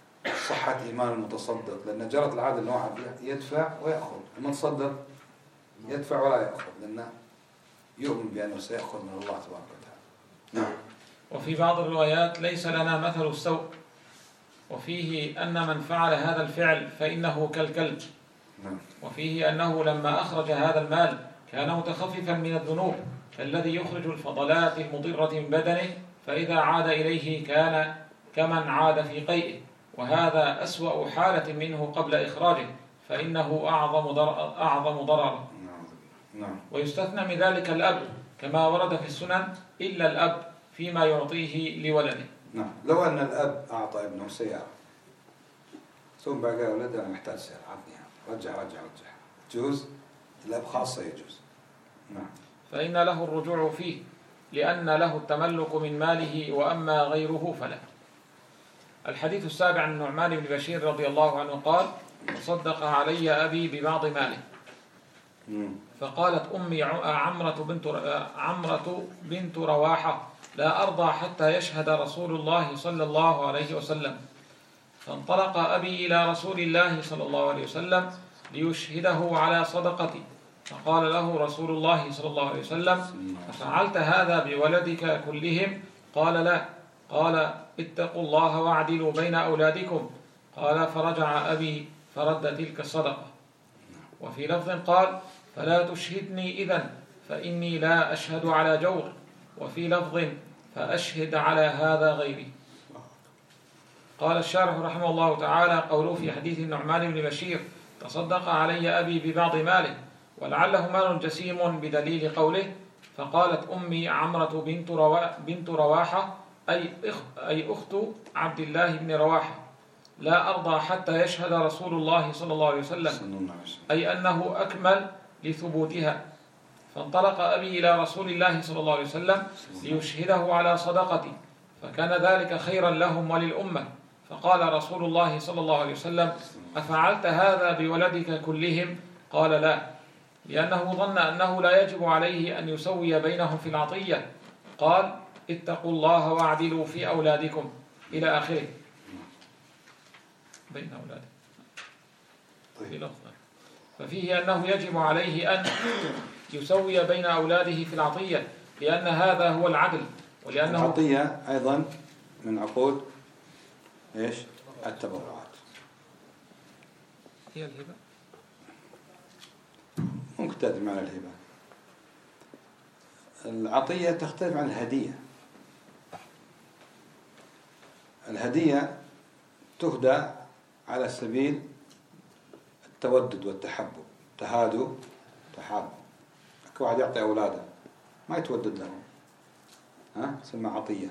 صحة إيمان المتصدق، لأن جرت العادة أن واحد يدفع ويأخذ، لما تصدق يدفع ولا يأخذ، لأنه يؤمن بأنه سيأخذ من الله تبارك وتعالى. نعم.
وفي بعض الروايات ليس لنا مثل السوء، وفيه أن من فعل هذا الفعل فإنه كالكلب.
نعم.
وفيه أنه لما أخرج هذا المال كان متخففا من الذنوب كالذي يخرج الفضلات المضرة من بدنه، فإذا عاد إليه كان كمن عاد في قيئه، وهذا أسوأ حالة منه قبل إخراجه، فإنه أعظم ضررا.
نعم.
ويستثنى من ذلك الأب كما ورد في السنن، إلا الأب فيما يعطيه لولده.
نعم. لو أن الأب أعطى ابنه سيارة ثم بقى ولده أنا محتاج سيارة عطنيها، رجع جوز الأب خاصة يجوز. نعم.
فإن له الرجوع فيه لأن له التملك من ماله، وأما غيره فلا. الحديث السابع عن النعمان بن بشير رضي الله عنه قال: تصدق علي أبي ببعض ماله، فقالت أمي عمرة بنت رواحة: لا أرضى حتى يشهد رسول الله صلى الله عليه وسلم. فانطلق أبي إلى رسول الله صلى الله عليه وسلم ليشهده على صدقتي، فقال له رسول الله صلى الله عليه وسلم: أفعلت هذا بولدك كلهم؟ قال: لا. قال: اتقوا الله واعدلوا بين أولادكم. قال: فرجع أبي فرد تلك الصدقة. وفي لفظ قال: فلا تشهدني إذن فإني لا أشهد على جور. وفي لفظ: فأشهد على هذا غيري. قال الشارح رحمه الله تعالى: قوله في حديث النعمان بن بشير: تصدق علي أبي ببعض ماله، ولعله مال جسيم بدليل قوله: فقالت أمي عمرة بنت رواحة أي أخت عبد الله بن رواحة: لا أرضى حتى يشهد رسول الله صلى الله عليه وسلم، أي أنه أكمل لثبوتها. فانطلق أبي إلى رسول الله صلى الله عليه وسلم ليشهده على صدقتي، فكان ذلك خيرا لهم وللأمة. فقال رسول الله صلى الله عليه وسلم: أفعلت هذا بولدك كلهم؟ قال: لا، لأنه ظن أنه لا يجب عليه أن يسوي بينهم في العطية. قال: اتقوا الله واعدلوا في أولادكم إلى آخره. بين أولادكم في لفظ. ففيه أنه يجب عليه أن يسوي بين أولاده في العطية، لأن هذا هو العدل، ولأنه
العطية أيضا من عقود إيش؟ التبرعات.
هي الهبة
ممكن تأتي معنى الهبة. العطية تختلف عن الهدية. الهدية تهدى على سبيل التودد والتحبب، تهادوا تحابوا. واحد يعطي أولاده ما يتودد لهم، تسمى عطية.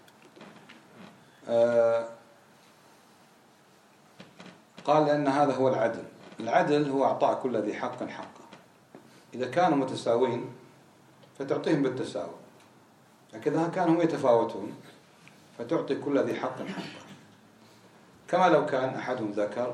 قال لأن هذا هو العدل. العدل هو إعطاء كل ذي حق حقه. إذا كانوا متساوين فتعطيهم بالتساوي، لكن إذا كانوا يتفاوتون فتعطي كل ذي حق حقه. كما لو كان أحدهم ذكر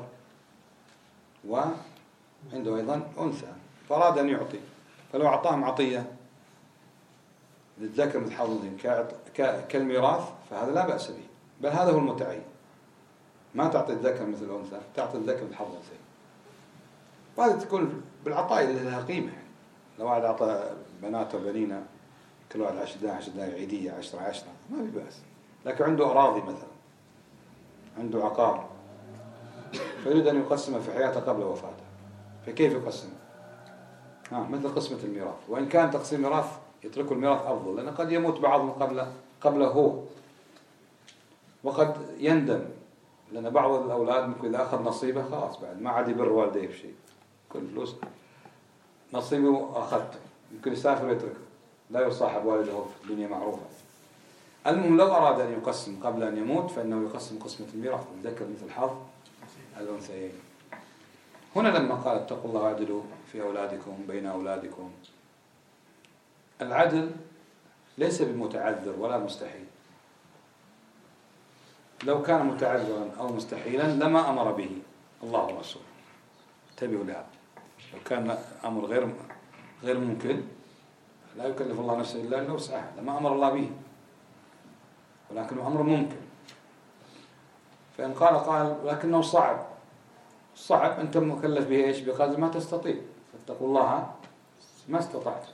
وعنده أيضا أنثى فأراد أن يعطي، فلو أعطاهم عطية للذكر مثل حظ الأنثيين كالميراث فهذا لا بأس به، بل هذا هو المتعين. ما تعطي الذكر مثل الأنثى، تعطي الذكر مثل حظ الأنثيين. وهذا تكون بالعطاء اللي لها قيمة. لو واحد أعطى بناته وبنينا كل واحد 10 عيدية 10 ما في بأس. لكن عنده أراضي مثلا، عنده عقار، فيريد أن يقسمها في حياته قبل وفاته، فكيف يقسمها؟ مثل قسمة الميراث. وإن كان تقسيم ميراث يتركوا الميراث أفضل، لأن قد يموت بعضهم قبله هو، وقد يندم، لأن بعض الأولاد ممكن إذا أخذ نصيبه خلاص بعد ما عاد يبر والديه بشيء، كل فلوس نصيبه أخذته، يمكن يسافر ويتركه، لا يصاحب والده في الدنيا معروفة. المهم لو أراد أن يقسم قبل أن يموت فإنه يقسم قسمة الميراث، الذكر مثل حظ الأنثيين. هنا لما قال اتقوا الله واعدلوا في أولادكم بين أولادكم، العدل ليس بمتعذر ولا مستحيل. لو كان متعذرا أو مستحيلا لما أمر به الله ورسوله. انتبهوا لهذا. لو كان أمر غير ممكن لا يكلف الله نفسا إلا وسعها لما أمر الله به، ولكنه أمر ممكن. فإن قال لكنه صعب أنت مكلف به إيش؟ بقدر ما تستطيع. فاتقوا الله ما استطعت.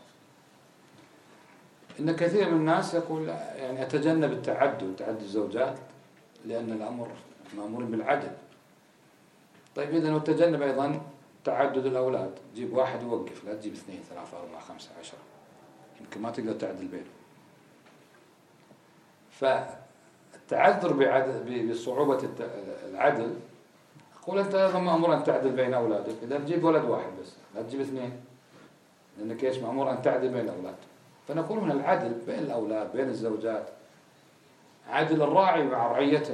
إن كثير من الناس يقول يعني أتجنب تعدد الزوجات لأن الأمر مأمور بالعدل. طيب إذن وتجنب أيضا تعدد الأولاد، جيب واحد ووقف، لا تجيب 2 3 4 5 10، يمكن ما تقدر تعدل بينهم. فالتعذر بصعوبة العدل، أقول أنت أيضا مأمور أن تعدل بين أولادك. إذا تجيب ولد واحد بس، لا تجيب 2، لأنك إيش مأمور أن تعدل بين الأولاد. فنقول من العدل بين الأولاد بين الزوجات، عدل الراعي مع رعيته.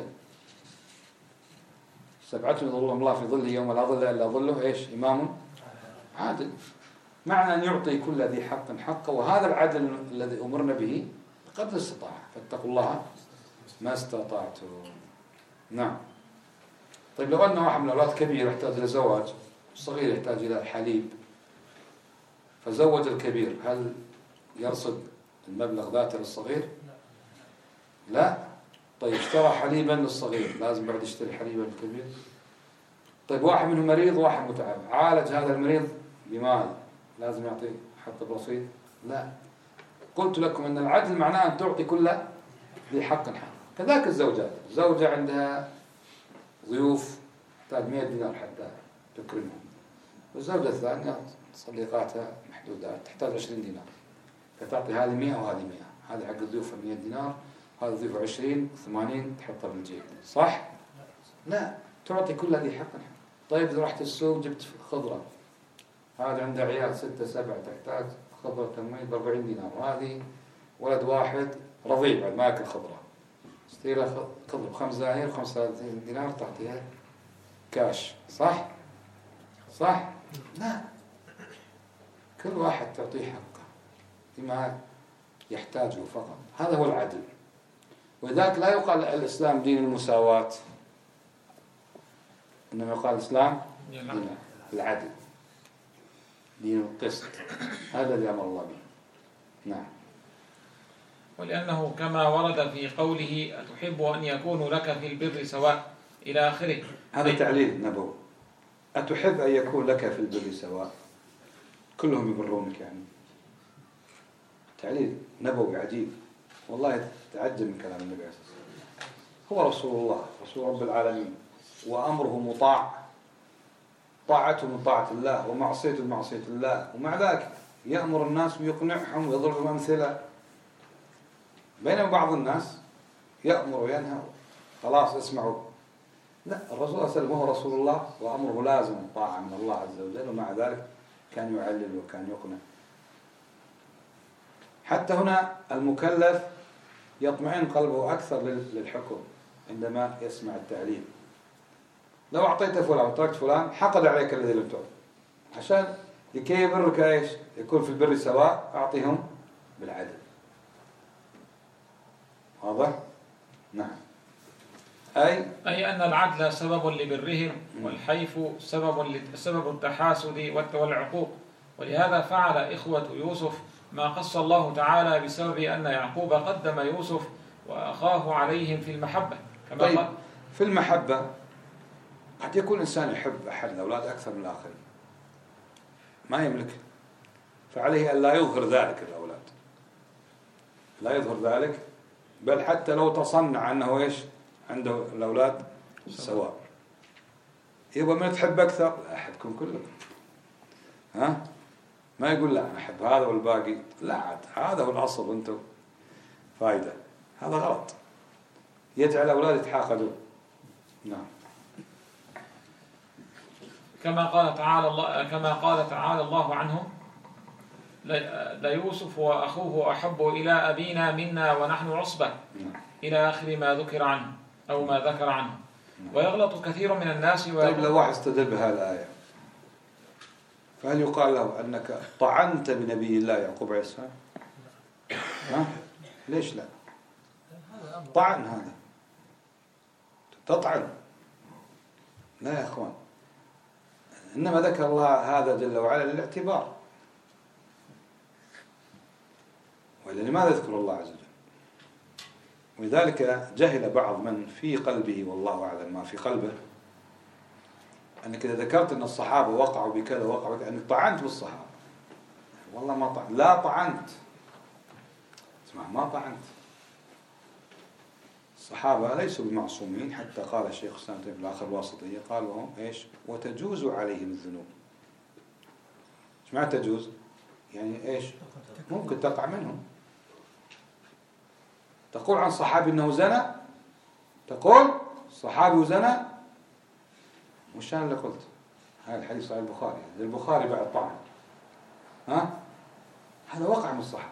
7 يظلهم الله في ظله يوم لا ظل إلا ظله، إيش؟ إمام عادل، معنى أن يعطي كل ذي حق حقه. وهذا العدل الذي أمرنا به قد استطاع، فاتقوا الله ما استطعتم. نعم. طيب لو أن واحد من الأولاد كبير يحتاج إلى زواج، الصغير يحتاج إلى حليب، فزوج الكبير، هل يرصد المبلغ ذاته للصغير؟ لا. طيب اشترى حليبا للصغير، لازم بعد يشتري حليبا للكبير. طيب واحد منهم مريض وواحد متعب، عالج هذا المريض بمال، لازم يعطي حق الرصيد؟ لا. قلت لكم أن العدل معناه أن تعطي كل ذي حق حق. كذلك الزوجات، زوجة عندها ضيوف تحتاج 100 دينار حتى تكرمهم، والزوجة الثانية صديقاتها محدودات تحتاج 20 دينار، فتعطي هذه 100 وهذه 100، هذا حق الضيوف 100 دينار، هذا ضيف 20 80 تحطها بالجيب، صح؟ لا، تعطي كل ذي حق حق. طيب إذا رحت السوق جبت خضرة، هذا عنده عيال 6 7 تحتاج خضرة تمويل ب40 دينار، وهذه ولد واحد رضيع بعد ما ياكل خضرة، اشتري له خضرة ب5 دنانير 35 دينار تعطيها كاش، صح؟ صح؟ لا، كل واحد تعطيه حقه بما يحتاجه فقط. هذا هو العدل. ولذلك لا يقال الإسلام دين المساواة، إنما يقال الإسلام دين العدل، دين القسط. هذا الذي أمر الله به. نعم.
ولأنه كما ورد في قوله أتحب أن يكونوا لك في البر سواء إلى آخره.
هذا تعليل نبوي. أتحب أن يكون لك في البر سواء، كلهم يبرونك يعني. تعليل نبوي عجيب، والله تعجب من كلام النبي عليه الصلاة والسلام. هو رسول الله، رسول رب العالمين، وأمره مطاع، طاعته من طاعة الله ومعصيته من معصية الله، ومع ذلك يأمر الناس ويقنعهم ويضرب أمثلة. بينما بعض الناس يأمر وينهى، خلاص اسمعوا. لا، الرسول صلى الله عليه وسلم هو رسول الله وأمره لازم طاعة من الله عز وجل، ومع ذلك كان يعلل وكان يقنع. حتى هنا المكلف يطمئن قلبه أكثر للحكم عندما يسمع التعليم. لو أعطيت فلان وتركت فلان حقد عليك الذي لم تعطي، عشان لكي يبرك إيش؟ يكون في البر سواء، أعطيهم بالعدل. واضح؟ نعم. أي
أن العدل سبب لبرهم، والحيف سبب التحاسد والعقوق. ولهذا فعل إخوة يوسف ما قص الله تعالى بسبب أن يعقوب قدم يوسف وأخاه عليهم في المحبة. كما
طيب
قال
في المحبة قد يكون إنسان يحب أحد الأولاد أكثر من الآخرين، ما يملك، فعليه أن لا يظهر ذلك الأولاد، لا يظهر ذلك، بل حتى لو تصنع أنه إيش عنده الأولاد سواء. يبقى من تحب أكثر؟ لا، أحدكم كلكم، ها؟ ما يقول لا أنا أحب هذا والباقي، لا، عاد هذا هو الأصل وأنتم فايدة. هذا غلط، يجعل الأولاد يتحاقدون. نعم.
كما قال تعالى الله عنهم ليوسف وأخوه أحب إلى أبينا منا ونحن عصبة، إلى آخر ما ذكر عنه أو ما ذكر عنه. ويغلط كثير من الناس.
طيب لو واحد استدل بهذه الآية، فهل يقال له أنك طعنت بنبي الله يعقوب عليه السلام؟ ها؟ ليش لا؟ طعن، هذا تطعن. لا يا أخوان، إنما ذكر الله هذا جل وعلا للاعتبار، وإلا لماذا يذكر الله عز وجل؟ ولذلك جهل بعض من في قلبه، والله أعلم ما في قلبه، أنك إذا ذكرت أن الصحابة وقعوا بكذا وقعوا بكذا، أنك طعنت بالصحابة. والله ما طعنت، لا طعنت، اسمع ما طعنت. الصحابة ليسوا بمعصومين، حتى قال الشيخ الإسلام في الآخر الواسطية قال وهم إيش؟ وتجوز عليهم الذنوب. إيش معنى تجوز؟ يعني إيش؟ ممكن تقع منهم. تقول عن صحابي أنه زنى، تقول صحابي وزنى، مش أنا اللي قلت، هذا الحديث صحيح البخاري، البخاري بعد طعن، هذا وقع من الصحابة،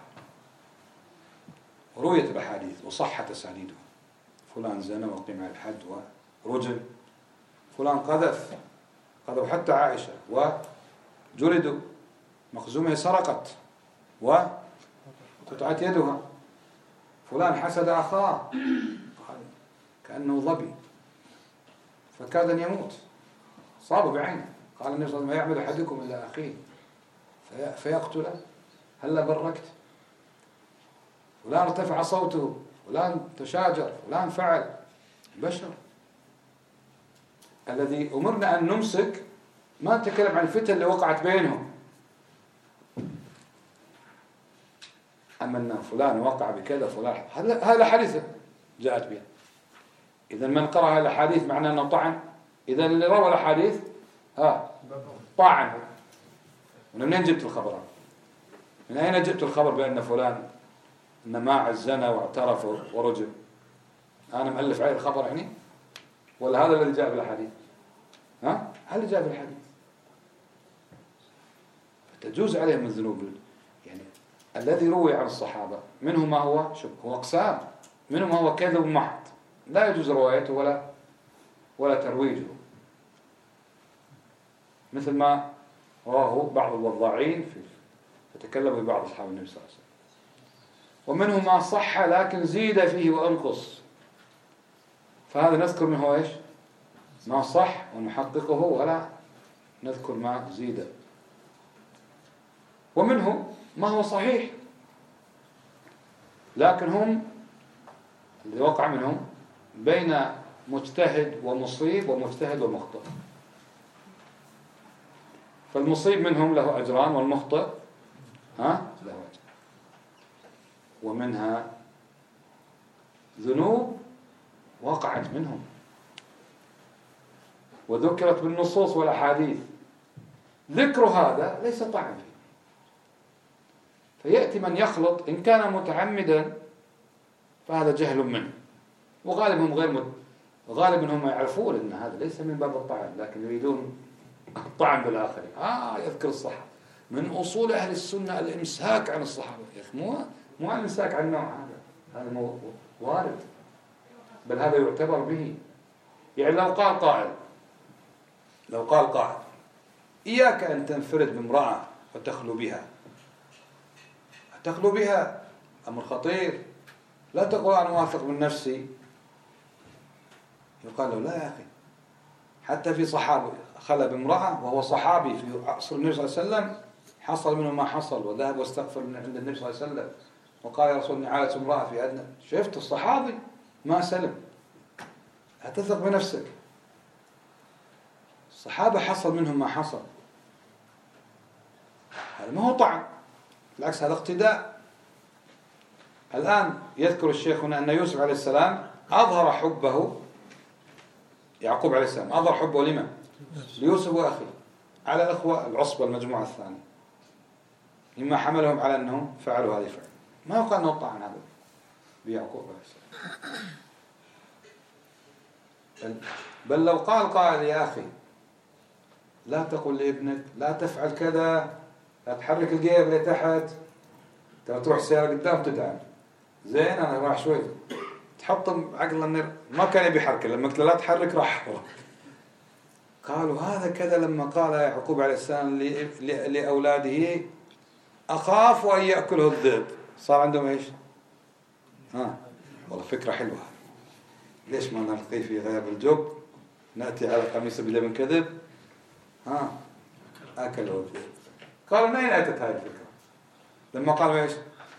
رويت الأحاديث وصحت أسانيدها، فلان زنى وقيم على الحد ورجم، فلان قذف حتى عائشة وجلدوا، مخزومه سرقت وقطعت يدها، فلان حسد أخاه كأنه ظبي فكاد أن يموت، صاب بعينه، قال النبي صلى الله عليه وسلم ما يعمل أحدكم إلا أخيه فيقتله، هلا بركت، فلان ارتفع صوته، فلان تشاجر، فلان فعل، بشر. الذي أمرنا أن نمسك ما نتكلم عن الفتن اللي وقعت بينهم، أما أن فلان وقع بكذا فلان، هذا حديث جاءت به. إذا من قرأ هذا الحديث معناه أنه طعن، إذا اللي روى الحديث طعن. من أين جبت الخبر؟ من أين جبت الخبر بأن فلان إن ماعز زنى واعترف ورجم؟ أنا مؤلف عليه الخبر يعني؟ ولا هذا الذي جاء بالحديث؟ هذا اللي جاء بالحديث. فتجوز عليهم الذنوب يعني. الذي روي عن الصحابة منه ما هو هو أقسام، منه ما هو كذب محض لا يجوز روايته ولا ترويجه، مثل ما رواه بعض الوضاعين فتكلموا ببعض أصحاب النبي صلى الله عليه وسلم. ومنه ما صح لكن زيد فيه وأنقص، فهذا نذكر منه إيش؟ ما صح ونحققه ولا نذكر ما زيد. ومنه ما هو صحيح لكن هم اللي وقع منهم بين مجتهد ومصيب ومجتهد ومخطئ، فالمصيب منهم له أجران والمخطئ له أجر. ومنها ذنوب وقعت منهم وذكرت بالنصوص والأحاديث، ذكر هذا ليس طعن فيه، فيأتي من يخلط إن كان متعمدا فهذا جهل منه، وغالبهم غالبا هم يعرفون أن هذا ليس من باب الطعن، لكن يريدون الطعن بالآخرين. يذكر الصحابة، من أصول أهل السنة الإمساك عن الصحابة. يا أخي مو الإمساك عن النوع هذا وارد، بل هذا يعتبر به. يعني لو قال قائل إياك أن تنفرد بامرأة وتخلو بها أمر خطير، لا تقول أنا واثق من نفسي، يقال له لا يا أخي، حتى في صحابي خلى بامرأة وهو صحابي في عصر النبي صلى الله عليه وسلم حصل منه ما حصل، وذهب واستغفر من عند النبي صلى الله عليه وسلم وقال يا رسول الله عالت امرأة في أدنى. شفت الصحابي ما سلم، هتثق بنفسك. الصحابة حصل منهم ما حصل، هذا ما هو طعن، بالعكس هذا اقتداء. الآن يذكر الشيخ هنا أن يوسف عليه السلام أظهر حبه، يعقوب عليه السلام أظهر حبه لمن؟ ليوسف وأخيه على الأخوة العصبة المجموعة الثانية، مما حملهم على أنهم فعلوا هذه الفعل. ما يقال أنه طعن هذا بيعقوب عليه السلام. بل لو قال قائل يا أخي لا تقل لابنك لا تفعل كذا، لا تحرك الجير اللي تحت، تروح السيارة قدام تتعب، زين أنا راح شوي تحط عقل النر، ما كان يبي يحرك، لما قلت له لا تحرك راح. قالوا هذا كذا لما قال يعقوب عليه السلام لأولاده أخاف أن يأكله الذئب، صار عندهم إيش؟ والله فكرة حلوة، ليش ما نلقي في غياب الجب نأتي على قميص بلبن كذب أكله الذئب. قالوا من أين أتت هذه الفكرة لما قالوا إيش؟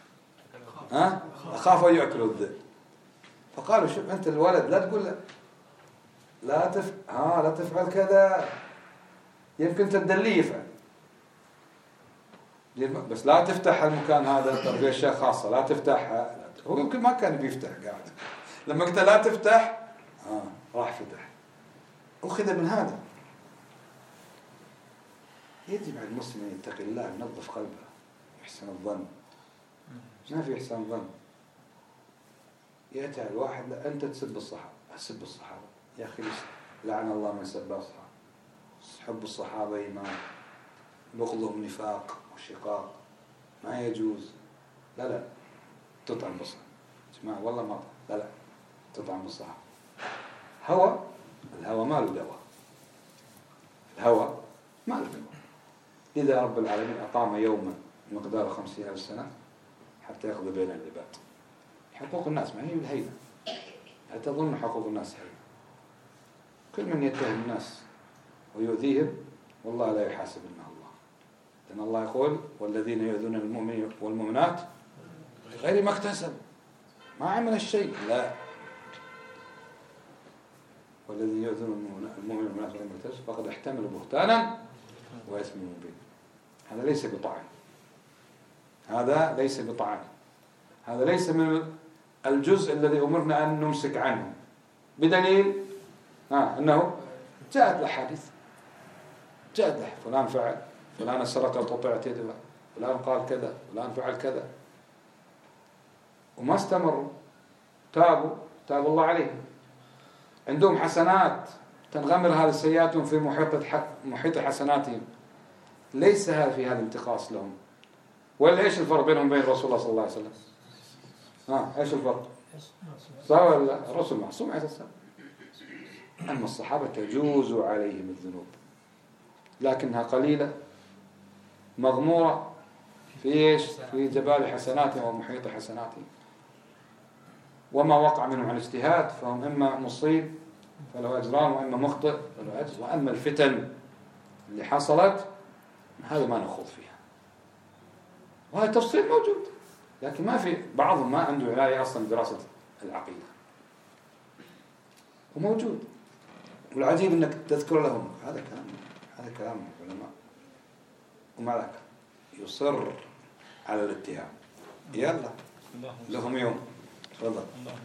أخاف أن يأكله الذئب. فقالوا شوف أنت الولد لا تقول له لا تفعل كذا، يمكن تدليه يفعل، بس لا تفتح المكان هذا تربية أشياء خاصة، لا تفتح. هو يمكن ما كان بيفتح قاعد، لما قلت لا تفتح راح فتح. أخذ من هذا. يجب على المسلم أن يتقي الله، ينظف قلبه، يحسن الظن. ما في إحسان ظن. يأتي الواحد لا أنت تسب الصحابة، أسب الصحابة يا أخي لعن الله من سب الصحابة. حب الصحابة إيمان، بغضهم نفاق وشقاق، ما يجوز. لا تطعم بالصحابة جماعة، والله ما لا تطعم بالصحابة. الهوى ما له دواء، الهوى ما له دواء. إذا رب العالمين أقام يوما مقدار 50,000 سنة حتى يقضي بين العباد. حقوق الناس ما هي بالهينة، لا تظن حقوق الناس هينة. كل من يتهم الناس ويؤذيهم والله لا يحاسب إنه الله، لأن الله يقول والذين يؤذون المؤمنين والمؤمنات غير ما اكتسب، ما عمل الشيء. لا، والذين يؤذون المؤمنين والمؤمنات غير ما اكتسب فقد احتملوا بهتانا وإثما مبين. هذا ليس بطعن، هذا ليس بطعن، هذا ليس من الجزء الذي أمرنا أن نمسك عنه، بدليل أنه جاءت الأحاديث، جاءت فلان فعل، فلان سرق قطعت يده، فلان قال كذا، فلان فعل كذا، وما استمروا، تاب الله عليهم. عندهم حسنات تنغمر هذه السيئات في محيط حسناتهم. ليس هذا في هذا انتقاص لهم. ولا إيش الفرق بينهم وبين رسول الله صلى الله عليه وسلم؟ إيش الفرق؟ صح ولا؟ الرسول معصوم عليه السلام. أما الصحابة تجوز عليهم الذنوب، لكنها قليلة مغمورة في إيش؟ في جبال حسناتهم ومحيط حسناتهم. وما وقع منهم عن اجتهاد فهم إما مصيب فله أجران، وإما مخطئ فله أجر. وأما الفتن اللي حصلت هذا ما نخوض فيها، وهذا تفصيل موجود، لكن ما في بعضهم ما عنده عناية أصلا بدراسة العقيدة، وموجود. والعجيب أنك تذكر لهم هذا كلام العلماء، ومع ذلك يصر على الاتهام. يلا لهم يوم. تفضل.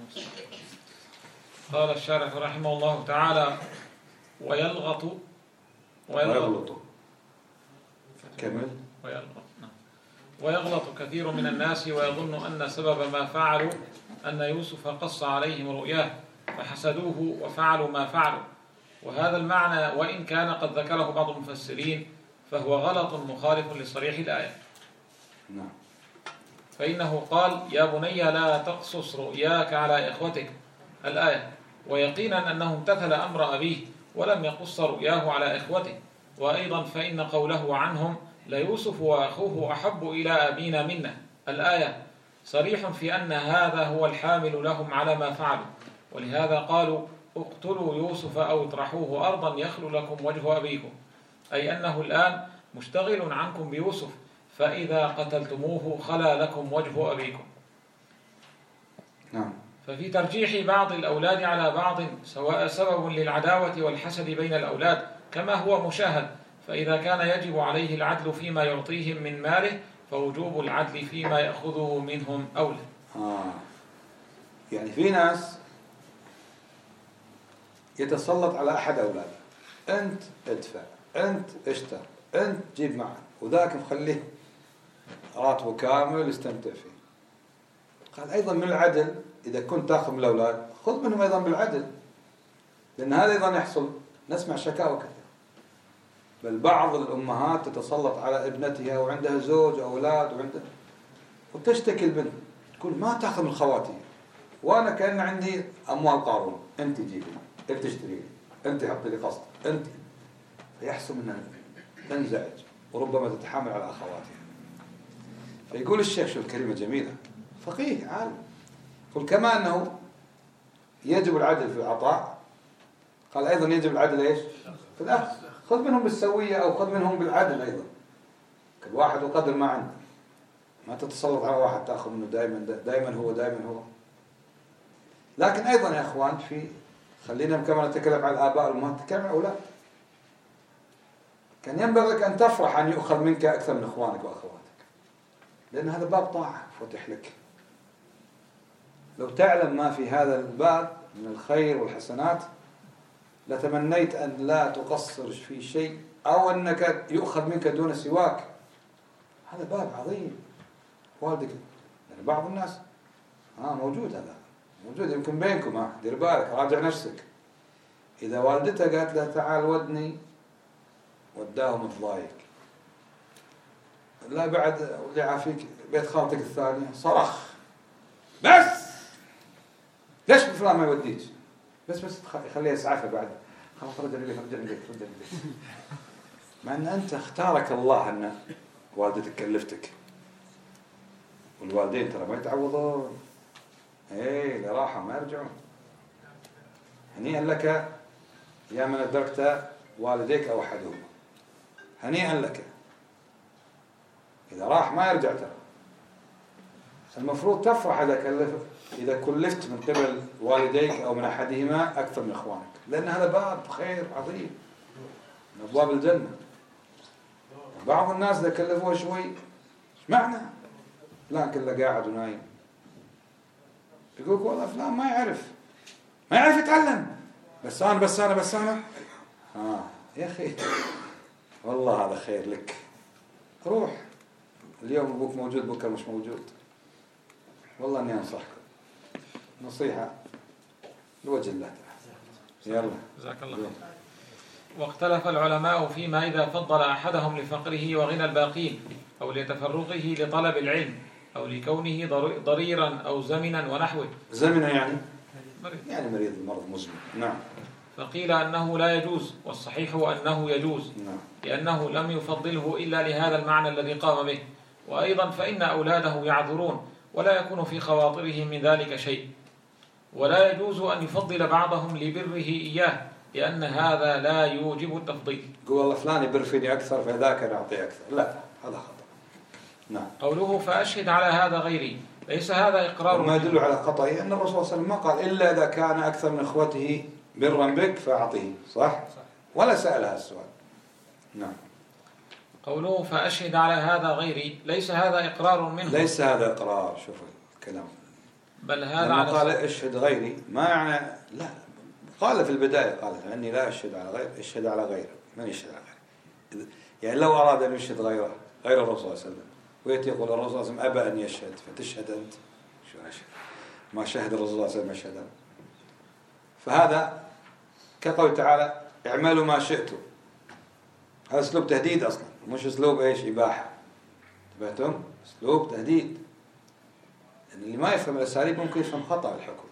قال الشارح رحمه الله تعالى ويلغط
كمل.
ويغلط كثير من الناس ويظن أن سبب ما فعلوا أن يوسف قص عليهم رؤياه فحسدوه وفعلوا ما فعلوا. وهذا المعنى وإن كان قد ذكره بعض المفسرين فهو غلط مخالف لصريح الآية. فإنه قال يا بني لا تقصص رؤياك على إخوتك الآية، ويقينا أنه امتثل أمر أبيه ولم يقص رؤياه على إخوته. وأيضا فإن قوله عنهم ليوسف وأخوه أحب إلى أبينا منا الآية صريح في أن هذا هو الحامل لهم على ما فعلوا، ولهذا قالوا اقتلوا يوسف أو اطرحوه أرضا يخلو لكم وجه أبيكم، أي أنه الآن مشتغل عنكم بيوسف، فإذا قتلتموه خلا لكم وجه أبيكم. ففي ترجيح بعض الأولاد على بعض سواء سبب للعداوة والحسد بين الأولاد كما هو مشاهد، فإذا كان يجب عليه العدل فيما يعطيهم من ماله فوجوب العدل فيما يأخذه منهم أولى.
يعني في ناس يتسلط على أحد أولاده، أنت ادفع، أنت اشتر، أنت جيب معك، وذاك مخليه راتبه كامل يستمتع فيه. قال أيضا من العدل إذا كنت تأخذ من الأولاد خذ منهم أيضا بالعدل، لأن هذا أيضا يحصل. نسمع شكاوى كثير، بل بعض الأمهات تتسلط على ابنتها وعندها زوج وأولاد وتشتكي البنت تقول ما تأخذ من خواتي، وأنا كأن عندي أموال قارون، أنت جيبي، أنت تشتري، أنت حطي لي قسط، أنت. فيحصل منها تنزعج وربما تتحامل على أخواتها. فيقول الشيخ شو الكلمة جميلة، فقيه عالم، قل كما أنه يجب العدل في العطاء قال أيضا يجب العدل إيش؟ في الأخذ. خذ منهم بالسوية أو خذ منهم بالعدل أيضا، كل واحد وقدر ما عنده، ما تتسلط على واحد تأخذ منه دائما هو. لكن أيضا يا أخوان خلينا كما نتكلم عن الآباء والأمهات نتكلم عن الأولاد. كان ينبغي لك أن تفرح أن يؤخذ منك أكثر من إخوانك وأخواتك، لأن هذا باب طاعة فتح لك. لو تعلم ما في هذا الباب من الخير والحسنات لتمنيت أن لا تقصر في شيء أو أنك يؤخذ منك دون سواك. هذا باب عظيم. والدك يعني بعض الناس موجود، هذا موجود يمكن بينكم. دير بالك، راجع نفسك. إذا والدته قالت له تعال ودني، وداه متضايق. لا بعد اللي عافيك بيت خالتك الثانية صرخ، بس ليش فلان ما يوديك؟ بس خليه يسعفه بعد. خلاص رجع البيت. مع أن أنت اختارك الله أن والدتك كلفتك. والوالدين ترى ما يتعوضون. اللي راحوا ما يرجعون. هنيئا لك يا من أدركت والديك أو أحدهما، هنيئا لك. إذا راح ما يرجع ترى. المفروض تفرح إذا كلفت من قبل والديك أو من أحدهما أكثر من إخوانك، لأن هذا باب خير عظيم من أبواب الجنة. بعض الناس إذا كلفوه شوي، إيش معنى؟ فلان كله قاعد ونايم. يقولك والله فلان ما يعرف يتعلم. بس أنا يا أخي والله هذا خير لك. روح اليوم أبوك موجود، بكرة مش موجود. والله أني أنصحكم نصيحة لوجه الله تعالى. يلا
جزاك الله خير. واختلف العلماء فيما إذا فضل أحدهم لفقره وغنى الباقين، أو لتفرغه لطلب العلم، أو لكونه ضريرا أو زمنا ونحوه.
زمنا يعني مريض مرض مزمن. نعم.
فقيل أنه لا يجوز، والصحيح أنه يجوز.
نعم.
لأنه لم يفضله إلا لهذا المعنى الذي قام به. وأيضا فإن أولاده يعذرون ولا يكون في خواطرهم من ذلك شيء. ولا يجوز أن يفضل بعضهم لبره إياه، لأن هذا لا يوجب التفضيل.
قول والله فلان يبر فيني أكثر فذاك نعطيه أكثر، لا، هذا خطأ. نعم.
قوله فأشهد على هذا غيري، ليس هذا إقرار.
ما يدل على خطأه أن الرسول صلى الله عليه وسلم ما قال إلا إذا كان أكثر من إخوته برا بك فأعطيه، صح؟ ولا سأل هذا السؤال. نعم.
قوله فأشهد على هذا غيري، ليس هذا إقرار منه.
ليس هذا إقرار. شوف الكلام.
بل هذا
لما قال أشهد غيري ما يعني لا، قال في البداية قال أني لا أشهد على غير، أشهد على غيره. من يشهد على غيره؟ يعني لو أراد أن يشهد غير الرسول صلى الله عليه وسلم، ويأتي يقول الرسول صلى الله عليه وسلم أبى أن يشهد فتشهد أنت، شو أشهد؟ ما شهد الرسول صلى الله عليه وسلم مشهدا. فهذا كقول تعالى اعملوا ما شئتم. هذا أسلوب تهديد أصلا، مش أسلوب إباحة. انتبهتم؟ أسلوب تهديد. يعني اللي ما يفهم الأساليب ممكن يفهم خطأ الحكم.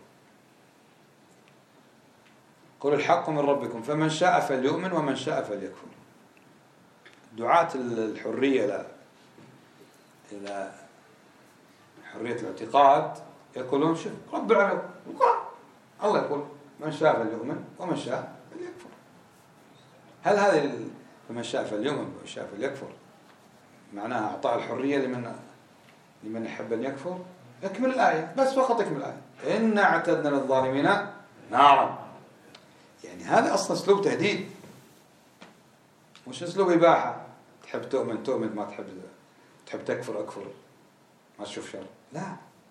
قل الحق من ربكم فمن شاء فليؤمن ومن شاء فليكفر. دعاة الحرية إلى حرية الاعتقاد يقولون شوف رب العالمين الله يقول من شاء فليؤمن ومن شاء فليكفر. هل هذا فمن شاء فليؤمن ومن شاء فليكفر معناها أعطاء الحرية لمن يحب أن يكفر؟ اكمل الآية بس، فقط اكمل الآية. إنا اعتدنا للظالمين نارا. يعني هذا أصلا أسلوب تهديد، مش أسلوب إباحة. تحب تؤمن، ما تحب تكفر أكفر، ما تشوف شر. لا،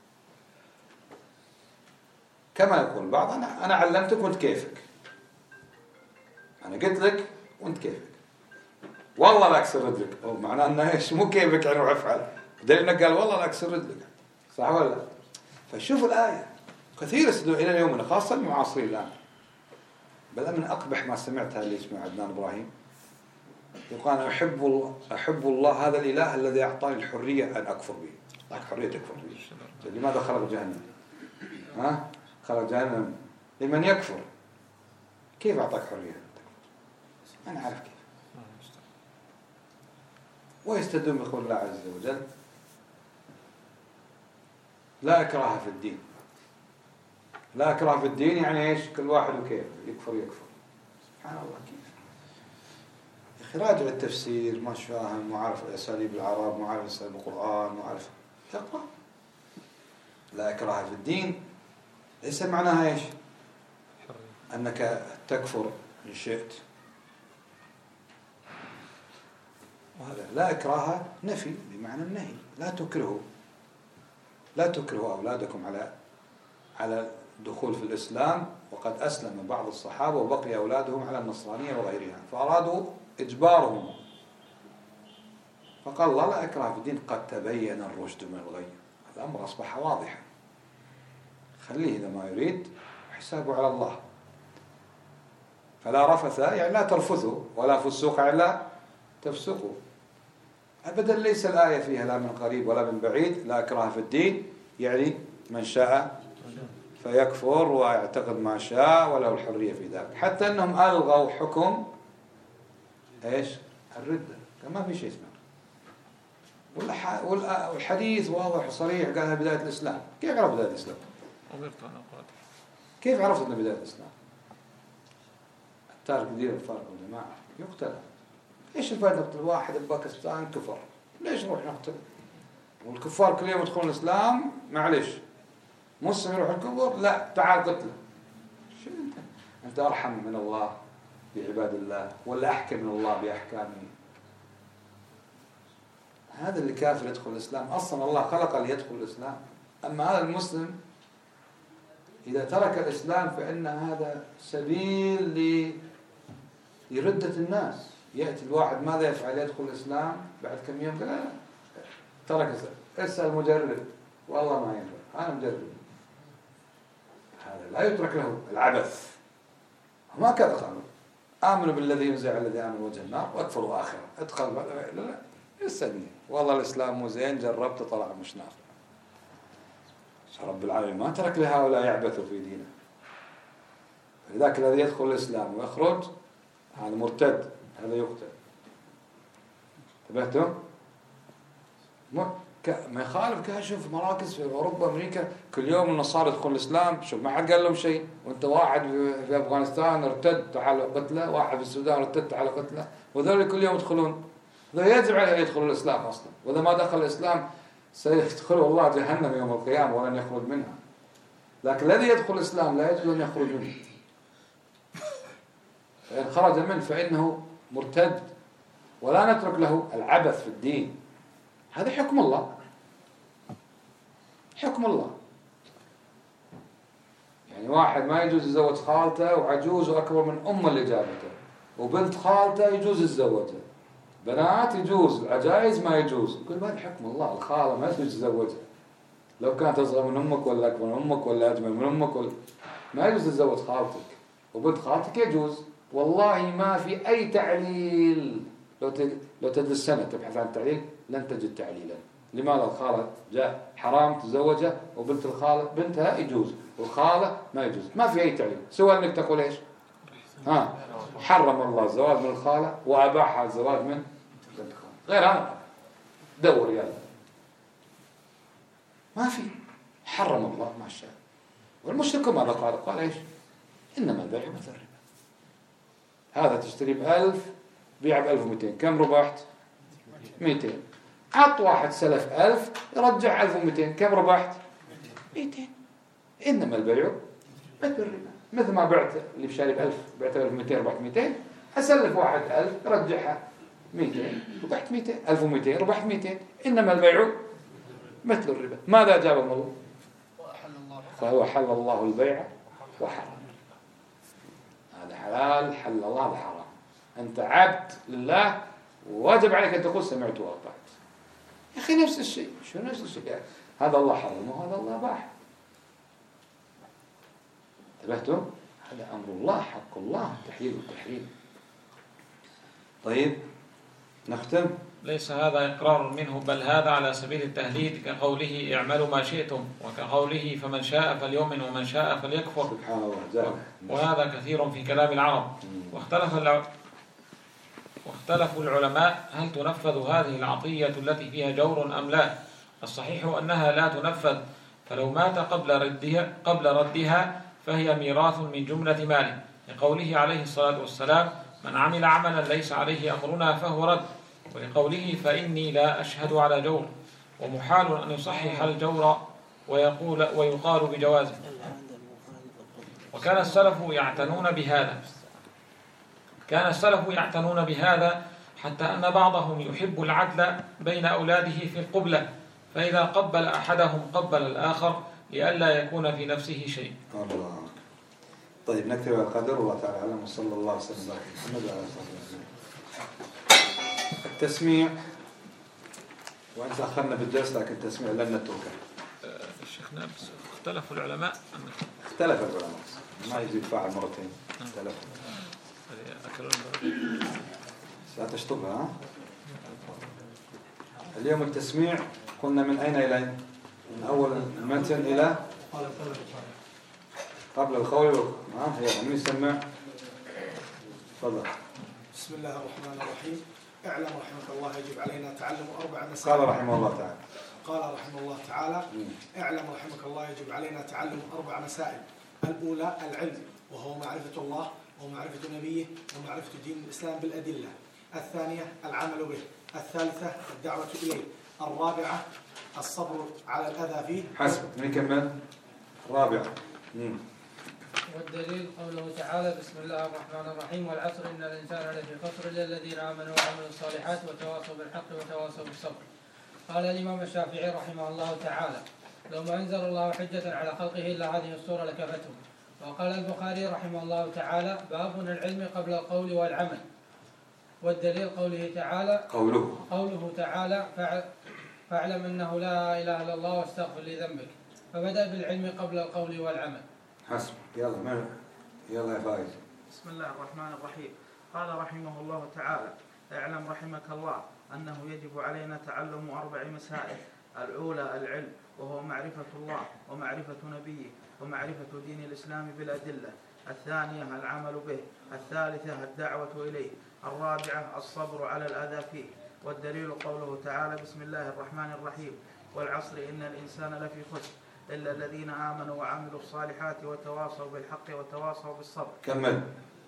كما يقول بعض أنا علمتك وأنت كيفك، أنا قلت لك وأنت كيفك، والله لا أكسر رجلك. معناه أنه إيش؟ مو كيفك يعني وافعل، دليل أنه قال والله لا أكسر رجلك، صح ولا لا؟ فشوفوا الآية كثير إلى يومنا، خاصة المعاصرين الآن. بل من أقبح ما سمعتها اللي اسمه عدنان إبراهيم يقول أنا أحب الله هذا الإله الذي أعطاني الحرية أن أكفر به. لك حرية تكفر به. لماذا خلق جهنم؟ خلق جهنم لمن يكفر. كيف أعطاك حرية؟ أنا عارف كيف. ويستدون بقول الله عز وجل لا إكراه في الدين. لا إكراه في الدين يعني إيش؟ كل واحد وكيف يكفر. سبحان الله كيف. يا أخي راجع التفسير، ما فاهم، ما عارف أساليب العرب، ما عارف أساليب القرآن، ما عارف تقرأ. لا إكراه في الدين ليس معناها إيش؟ أنك تكفر إن شئت. وهذا لا إكراه نفي بمعنى النهي. لا تكرهوا أولادكم على الدخول في الإسلام، وقد أسلم بعض الصحابة وبقي أولادهم على النصرانية وغيرها، فأرادوا إجبارهم، فقال الله لا إكراه في الدين قد تبين الرشد من الغي. الأمر أصبح واضحا، خليه إذا ما يريد حسابه على الله. فلا رفث يعني لا ترفثوا، ولا فسوق يعني لا تفسقوا أبدا. ليس الآية فيها لا من قريب ولا من بعيد، لا إكراه في الدين، يعني من شاء فيكفر ويعتقد ما شاء وله الحرية في ذلك. حتى أنهم ألغوا حكم إيش الردة، ما في شيء اسمه. والحديث واضح وصريح، قالها بداية الإسلام. كيف عرف بداية الإسلام؟ كيف عرفت أن بداية الإسلام؟ التارك يدير الفارق والجماعة يقتل. إيش الفائدة نقتل واحد بباكستان كفر؟ ليش نروح نقتل؟ والكفار كل يوم يدخلون الإسلام، معلش مسلم يروح الكفر، لا تعال قتله. شو أنت أرحم من الله بعباد الله ولا أحكم من الله بأحكامه؟ هذا اللي كافر يدخل الإسلام، أصلا الله خلق ليدخل الإسلام. أما هذا المسلم إذا ترك الإسلام فإن هذا سبيل لردة الناس. يأتي الواحد ماذا يفعل؟ يدخل الإسلام بعد كم يوم لا ترك الإسلام. اسأل مجرب والله ما ينفع، أنا مجرب. هذا لا يترك له العبث. ما كذا قالوا آمنوا بالذي ينزع الذي آمن وجه النار واكفروا آخرة. ادخل لا استني والله الإسلام مو زين، جربت طلع مش نافع. رب العالمين ما ترك لهؤلاء يعبثوا في دينه. لذلك الذي يدخل الإسلام ويخرج هذا مرتد، هذا يقتل. انتبهتم؟ ما يخالف كذا. شوف مراكز في أوروبا أمريكا كل يوم النصارى يدخل الإسلام، شوف ما حد قال لهم شيء. وأنت واحد في أفغانستان ارتد تعال قتله، واحد في السودان ارتد تعال قتله، وذول كل يوم يدخلون. ذول يجب عليه يدخلوا الإسلام أصلا، وإذا ما دخل الإسلام سيدخله الله جهنم يوم القيامة ولن يخرج منها. لكن الذي يدخل الإسلام لا يجوز أن يخرج منه، فإن خرج منه فإنه مرتد، ولا نترك له العبث في الدين. هذا حكم الله، حكم الله. يعني واحد ما يجوز يتزوج خالته وعجوز وأكبر من اللي جابته، وبنت خالته يجوز يتزوجها، بنات يجوز، العجائز ما يجوز. يقول هذا حكم الله، الخالة ما يجوز تتزوجها لو كانت أصغر من أمك ولا أكبر من أمك ولا أجمل من أمك ما يجوز تتزوج خالتك، وبنت خالتك يجوز. والله ما في أي تعليل. لو تدرس سنة تبحث عن تعليل لن تجد تعليلا. لماذا الخالة جاء حرام تزوجها وبنت الخالة بنتها يجوز والخالة ما يجوز؟ ما في أي تعليل سوى أنك تقول إيش؟ حرم الله الزواج من الخالة وأباح الزواج من بنت الخالة. غير هذا دور يلا ما في. حرم الله ما شاء. والمشرك ماذا قال إيش؟ إنما البيع مثل الربا. هذا تشتري ب1000 بيع ب1200، كم ربحت؟ 200. عط واحد سلف 1000 يرجع 1200، كم ربحت؟ 200. إنما البيع مثل الربا. مثل ما بعت اللي بشاري ب1000 بعت 1200 ربحت 200، أسلف واحد 1000 يرجعها 200 ربحت 200، 1200 ربحت 200. إنما البيع مثل الربا. ماذا جاب الله؟ فهو حل الله البيع وحرم. هذا حلال حل الله، هذا حرام. أنت عبد لله وواجب عليك أن تقول سمعت وأطعت. يا أخي نفس الشيء. شو نفس الشيء يعني؟ هذا الله حرمه وهذا الله باح. انتبهتم؟ هذا أمر الله، حق الله، تحليل والتحريم. طيب نختم.
ليس هذا إقرار منه، بل هذا على سبيل التهديد، كقوله اعملوا ما شئتم، وكقوله فمن شاء فليؤمن ومن شاء فليكفر.
سبحان الله.
وهذا كثير في كلام العرب. واختلفوا العلماء هل تنفذ هذه العطية التي فيها جور أم لا. الصحيح أنها لا تنفذ، فلو مات قبل ردها فهي ميراث من جملة ماله، لقوله عليه الصلاة والسلام من عمل عملا ليس عليه أمرنا فهو رد، ولقوله فإني لا أشهد على جور. ومحال أن يصحح الجور ويقال بجوازه. وكان السلف يعتنون بهذا حتى أن بعضهم يحب العدل بين أولاده في القبلة، فإذا قبل أحدهم قبل الآخر لئلا يكون في نفسه شيء.
الله. طيب نكتب القدر والله تعالى أعلم، وصلى الله وسلم على محمد وعلى آله وصحبه. التسميع، وإن تأخرنا بالدرس لكن التسميع لن نتركه.
شيخنا بس اختلفوا العلماء.
اختلف العلماء، ما يزيد فاعل مرتين. اختلفوا. ستشطبها. اليوم التسميع قلنا من أين إلى أين؟ من أول المتن إلى قبل القول. يلا من يسمع؟ تفضل.
بسم الله الرحمن الرحيم. اعلم رحمك الله يجب علينا تعلم 4 مسائل.
قال رحمه الله تعالى.
قال رحمه الله تعالى: اعلم رحمك الله يجب علينا تعلم 4 مسائل. الأولى العلم، وهو معرفة الله ومعرفة نبيه ومعرفة دين الإسلام بالأدلة. الثانية العمل به. الثالثة الدعوة إليه. الرابعة الصبر على الأذى فيه.
حسب من كمل. الرابعة.
والدليل قوله تعالى: بسم الله الرحمن الرحيم: والعصر إن الإنسان لفي خسر إلا الذين آمنوا وعملوا الصالحات وتواصوا بالحق وتواصوا بالصبر. قال الإمام الشافعي رحمه الله تعالى: لو ما أنزل الله حجة على خلقه إلا هذه السورة لكفتهم. وقال البخاري رحمه الله تعالى: باب العلم قبل القول والعمل. والدليل قوله تعالى: فاعلم أنه لا إله إلا الله واستغفر لذنبك. فبدأ بالعلم قبل القول والعمل.
حسب. يلا يا فايز.
بسم الله الرحمن الرحيم. قال رحمه الله تعالى: اعلم رحمك الله أنه يجب علينا تعلم 4 مسائل. الأولى العلم، وهو معرفة الله ومعرفة نبيه ومعرفة دين الإسلام بالأدلة. الثانية العمل به. الثالثة الدعوة إليه. الرابعة الصبر على الأذى فيه. والدليل قوله تعالى: بسم الله الرحمن الرحيم: والعصر إن الإنسان لفي خسر إلا الذين آمنوا وعملوا الصالحات وتواصوا بالحق وتواصوا بالصبر.
كمل.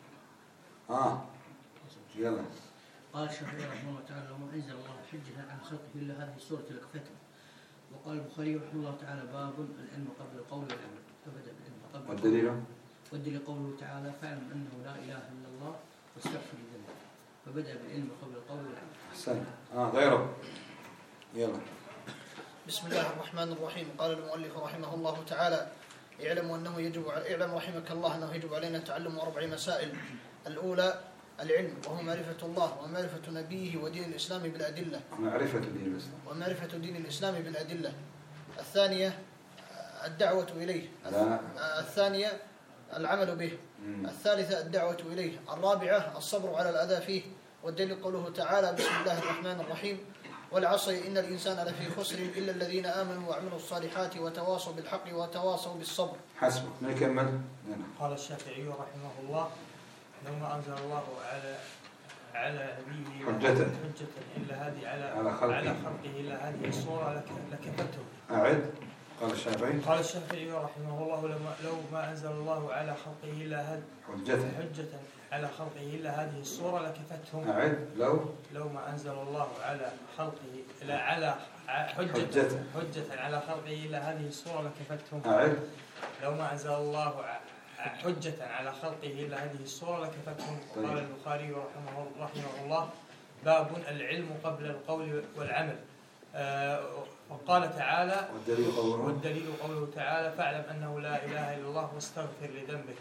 يلا.
قال الشافعي رحمه الله تعالى: وما أنزل الله حجة عن خلقه إلا هذه السورة لكفتهم. وقال البخاري رحمه الله تعالى: باب العلم قبل القول والعمل. فبدأ بالعلم قبل. والدليل قوله تعالى: فاعلم أنه لا إله إلا الله واستغفر لذنبك. فبدأ بالعلم قبل القول والعمل.
أحسن. غيره. يلا.
بسم الله الرحمن الرحيم. قال المؤلف رحمه الله تعالى: اعلم رحمك الله أنه يجب علينا تعلم 4 مسائل. الأولى العلم، وهو معرفة الله ومعرفة نبيه ودين الإسلام بالأدلة. ومعرفة دين الإسلام بالأدلة. الثانية الدعوة إليه. الثانية العمل به. الثالثة الدعوة إليه. الرابعة الصبر على الأذى فيه. والدليل قوله تعالى: بسم الله الرحمن الرحيم: والعصر إن الإنسان لفي خسر إلا الذين آمنوا وعملوا الصالحات وتواصوا بالحق وتواصوا بالصبر.
حسبك. نكمل.
قال الشافعي رحمه الله: لو ما أنزل الله على نبيه حجة إلا هذه على خلقه إلا هذه الصورة لكفتهم.
أعد. قال الشافعي
رحمه الله: لو ما أنزل الله على خلقه إلا هذه حجة على خلقه إلا هذه الصورة لكفتهم.
أعد.
لو ما أنزل الله على خلقه إلا على حجة على خلقه إلا هذه الصورة لكفتهم.
أعد.
لو ما أنزل الله حجة على خلقه إلا هذه الصورة لكفتهم. قال البخاري رحمه الله: باب العلم قبل القول والعمل. وقال تعالى: والدليل قوله تعالى: فاعلم أنه لا إله إلا الله واستغفر لذنبك.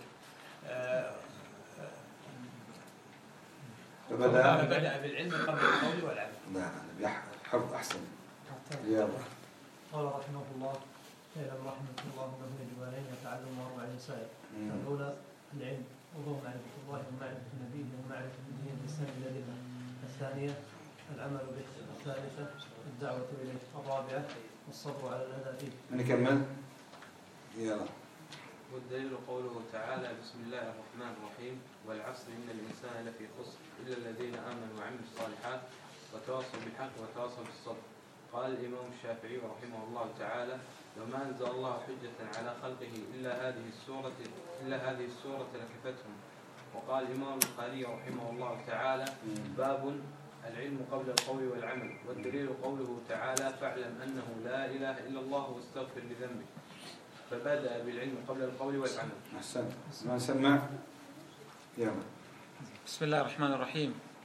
فبدأ بالعلم قبل القول والعمل.
لا حفظ أحسن.
قال رحمه الله: اعلم رحمه الله أنه يجب علينا تعلم 4 مسائل. الأولى العلم، وهو معرفة الله ومعرفة نبيه ومعرفة دين الإسلام بالأدلة. الثانية العمل به. الثالثة الدعوة إليه. الرابعة الصبر على الأذى فيه.
نكمل. يلا.
والدليل قوله تعالى: بسم الله الرحمن الرحيم: والعصر إن الإنسان لفي خسر إلا الذين آمنوا وعملوا الصالحات وتواصوا بالحق وتواصوا بالصبر. قال الإمام الشافعي رحمه الله تعالى: وما أنزل الله حجة على خلقه إلا هذه السورة لكفتهم. وقال الإمام البخاري رحمه الله تعالى: باب العلم قبل القول والعمل. والدليل قوله تعالى: فاعلم أنه لا إله إلا الله واستغفر لذنبك. فبدأ بالعلم قبل القول والعمل.
أحسن. ما سمع. يلا.
بسم الله الرحمن الرحيم.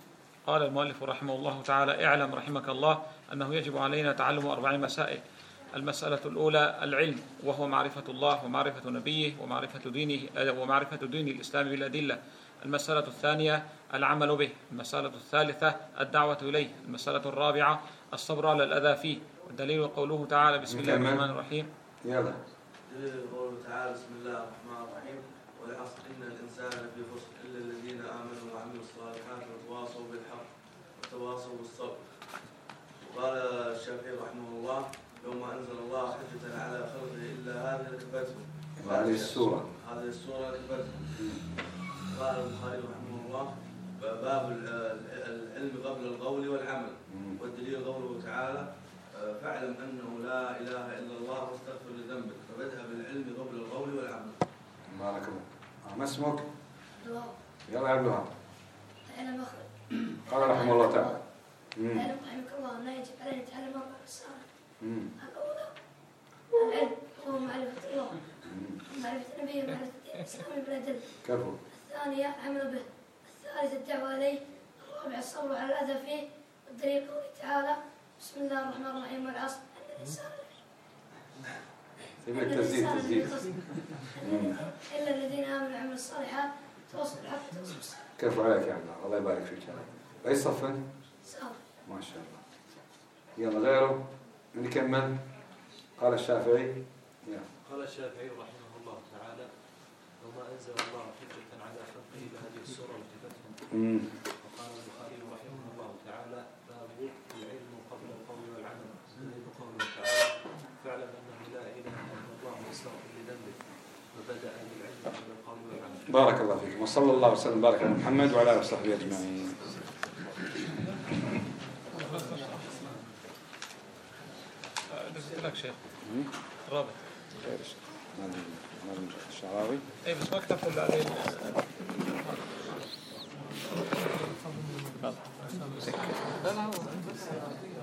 قال المؤلف رحمه الله تعالى: اعلم رحمك الله أنه يجب علينا تعلم 4 مسائل. المسألة الأولى العلم، وهو معرفة الله ومعرفة نبيه ومعرفة دين الإسلام بالأدلة. المسألة الثانية العمل به. المسألة الثالثة الدعوة إليه. المسألة الرابعة الصبر على الأذى فيه. والدليل قوله تعالى: بسم الله الرحمن الرحيم.
يلا. دليل قوله تعالى: بسم الله الرحمن الرحيم: والعصر إن الإنسان لفي خسر إلا الذين آمنوا وعملوا الصالحات وتواصوا بالحق وتواصوا بالصبر. وقال الشافعي رحمه الله: يوم أنزل الله حجة على خلقه إلا هذه لكفتهم. هذه السورة لكفتهم. قال البخاري رحمه الله: باب العلم قبل القول والعمل. والدليل قوله تعالى: فاعلم أنه لا إله إلا الله واستغفر لذنبك. فبدأ بالعلم قبل القول والعمل. بارك الله. ما اسمك؟ يلا يا ابنها. قال رحمه الله تعالى:
اعلم رحمك الله أنه يجب علينا نتعلم 4 مسائل. الأولى العلم، وهو معرفة الله ومعرفة النبي ومعرفة الدين الإسلامي بالأدلة. الثانية العمل به. الثالثة الدعوة إليه. الرابعة الصبر على الأذى فيه. والدليل قوله تعالى: بسم الله الرحمن الرحيم: والعصر إن الإنسان إلا الذين آمنوا وعملوا الصالحات وتواصوا بالحق وتواصوا بالصبر.
كيف عليك يا الله، الله يبارك فيك. أي صف؟
سابع.
ما شاء الله. يلا غيره من يكمل. قال الشافعي:
قال الشافعي رحمه الله تعالى: وما أنزل الله حجة على خلقه بهذه السورة لكفتهم. وقال البخاري رحمه الله تعالى: باب العلم قبل القول والعمل. دليل قوله تعالى: فاعلم أنه لا إله إلا الله واستغفر لذنبك. وبدأ بالعلم قبل القول والعمل.
بارك الله فيكم، وصلى الله وسلم وبارك على محمد وعلى آله وصحبه أجمعين.
لك شيخ رابط
مازن الشعراوي.
اي بس ما اكتفوا الا عليه. لا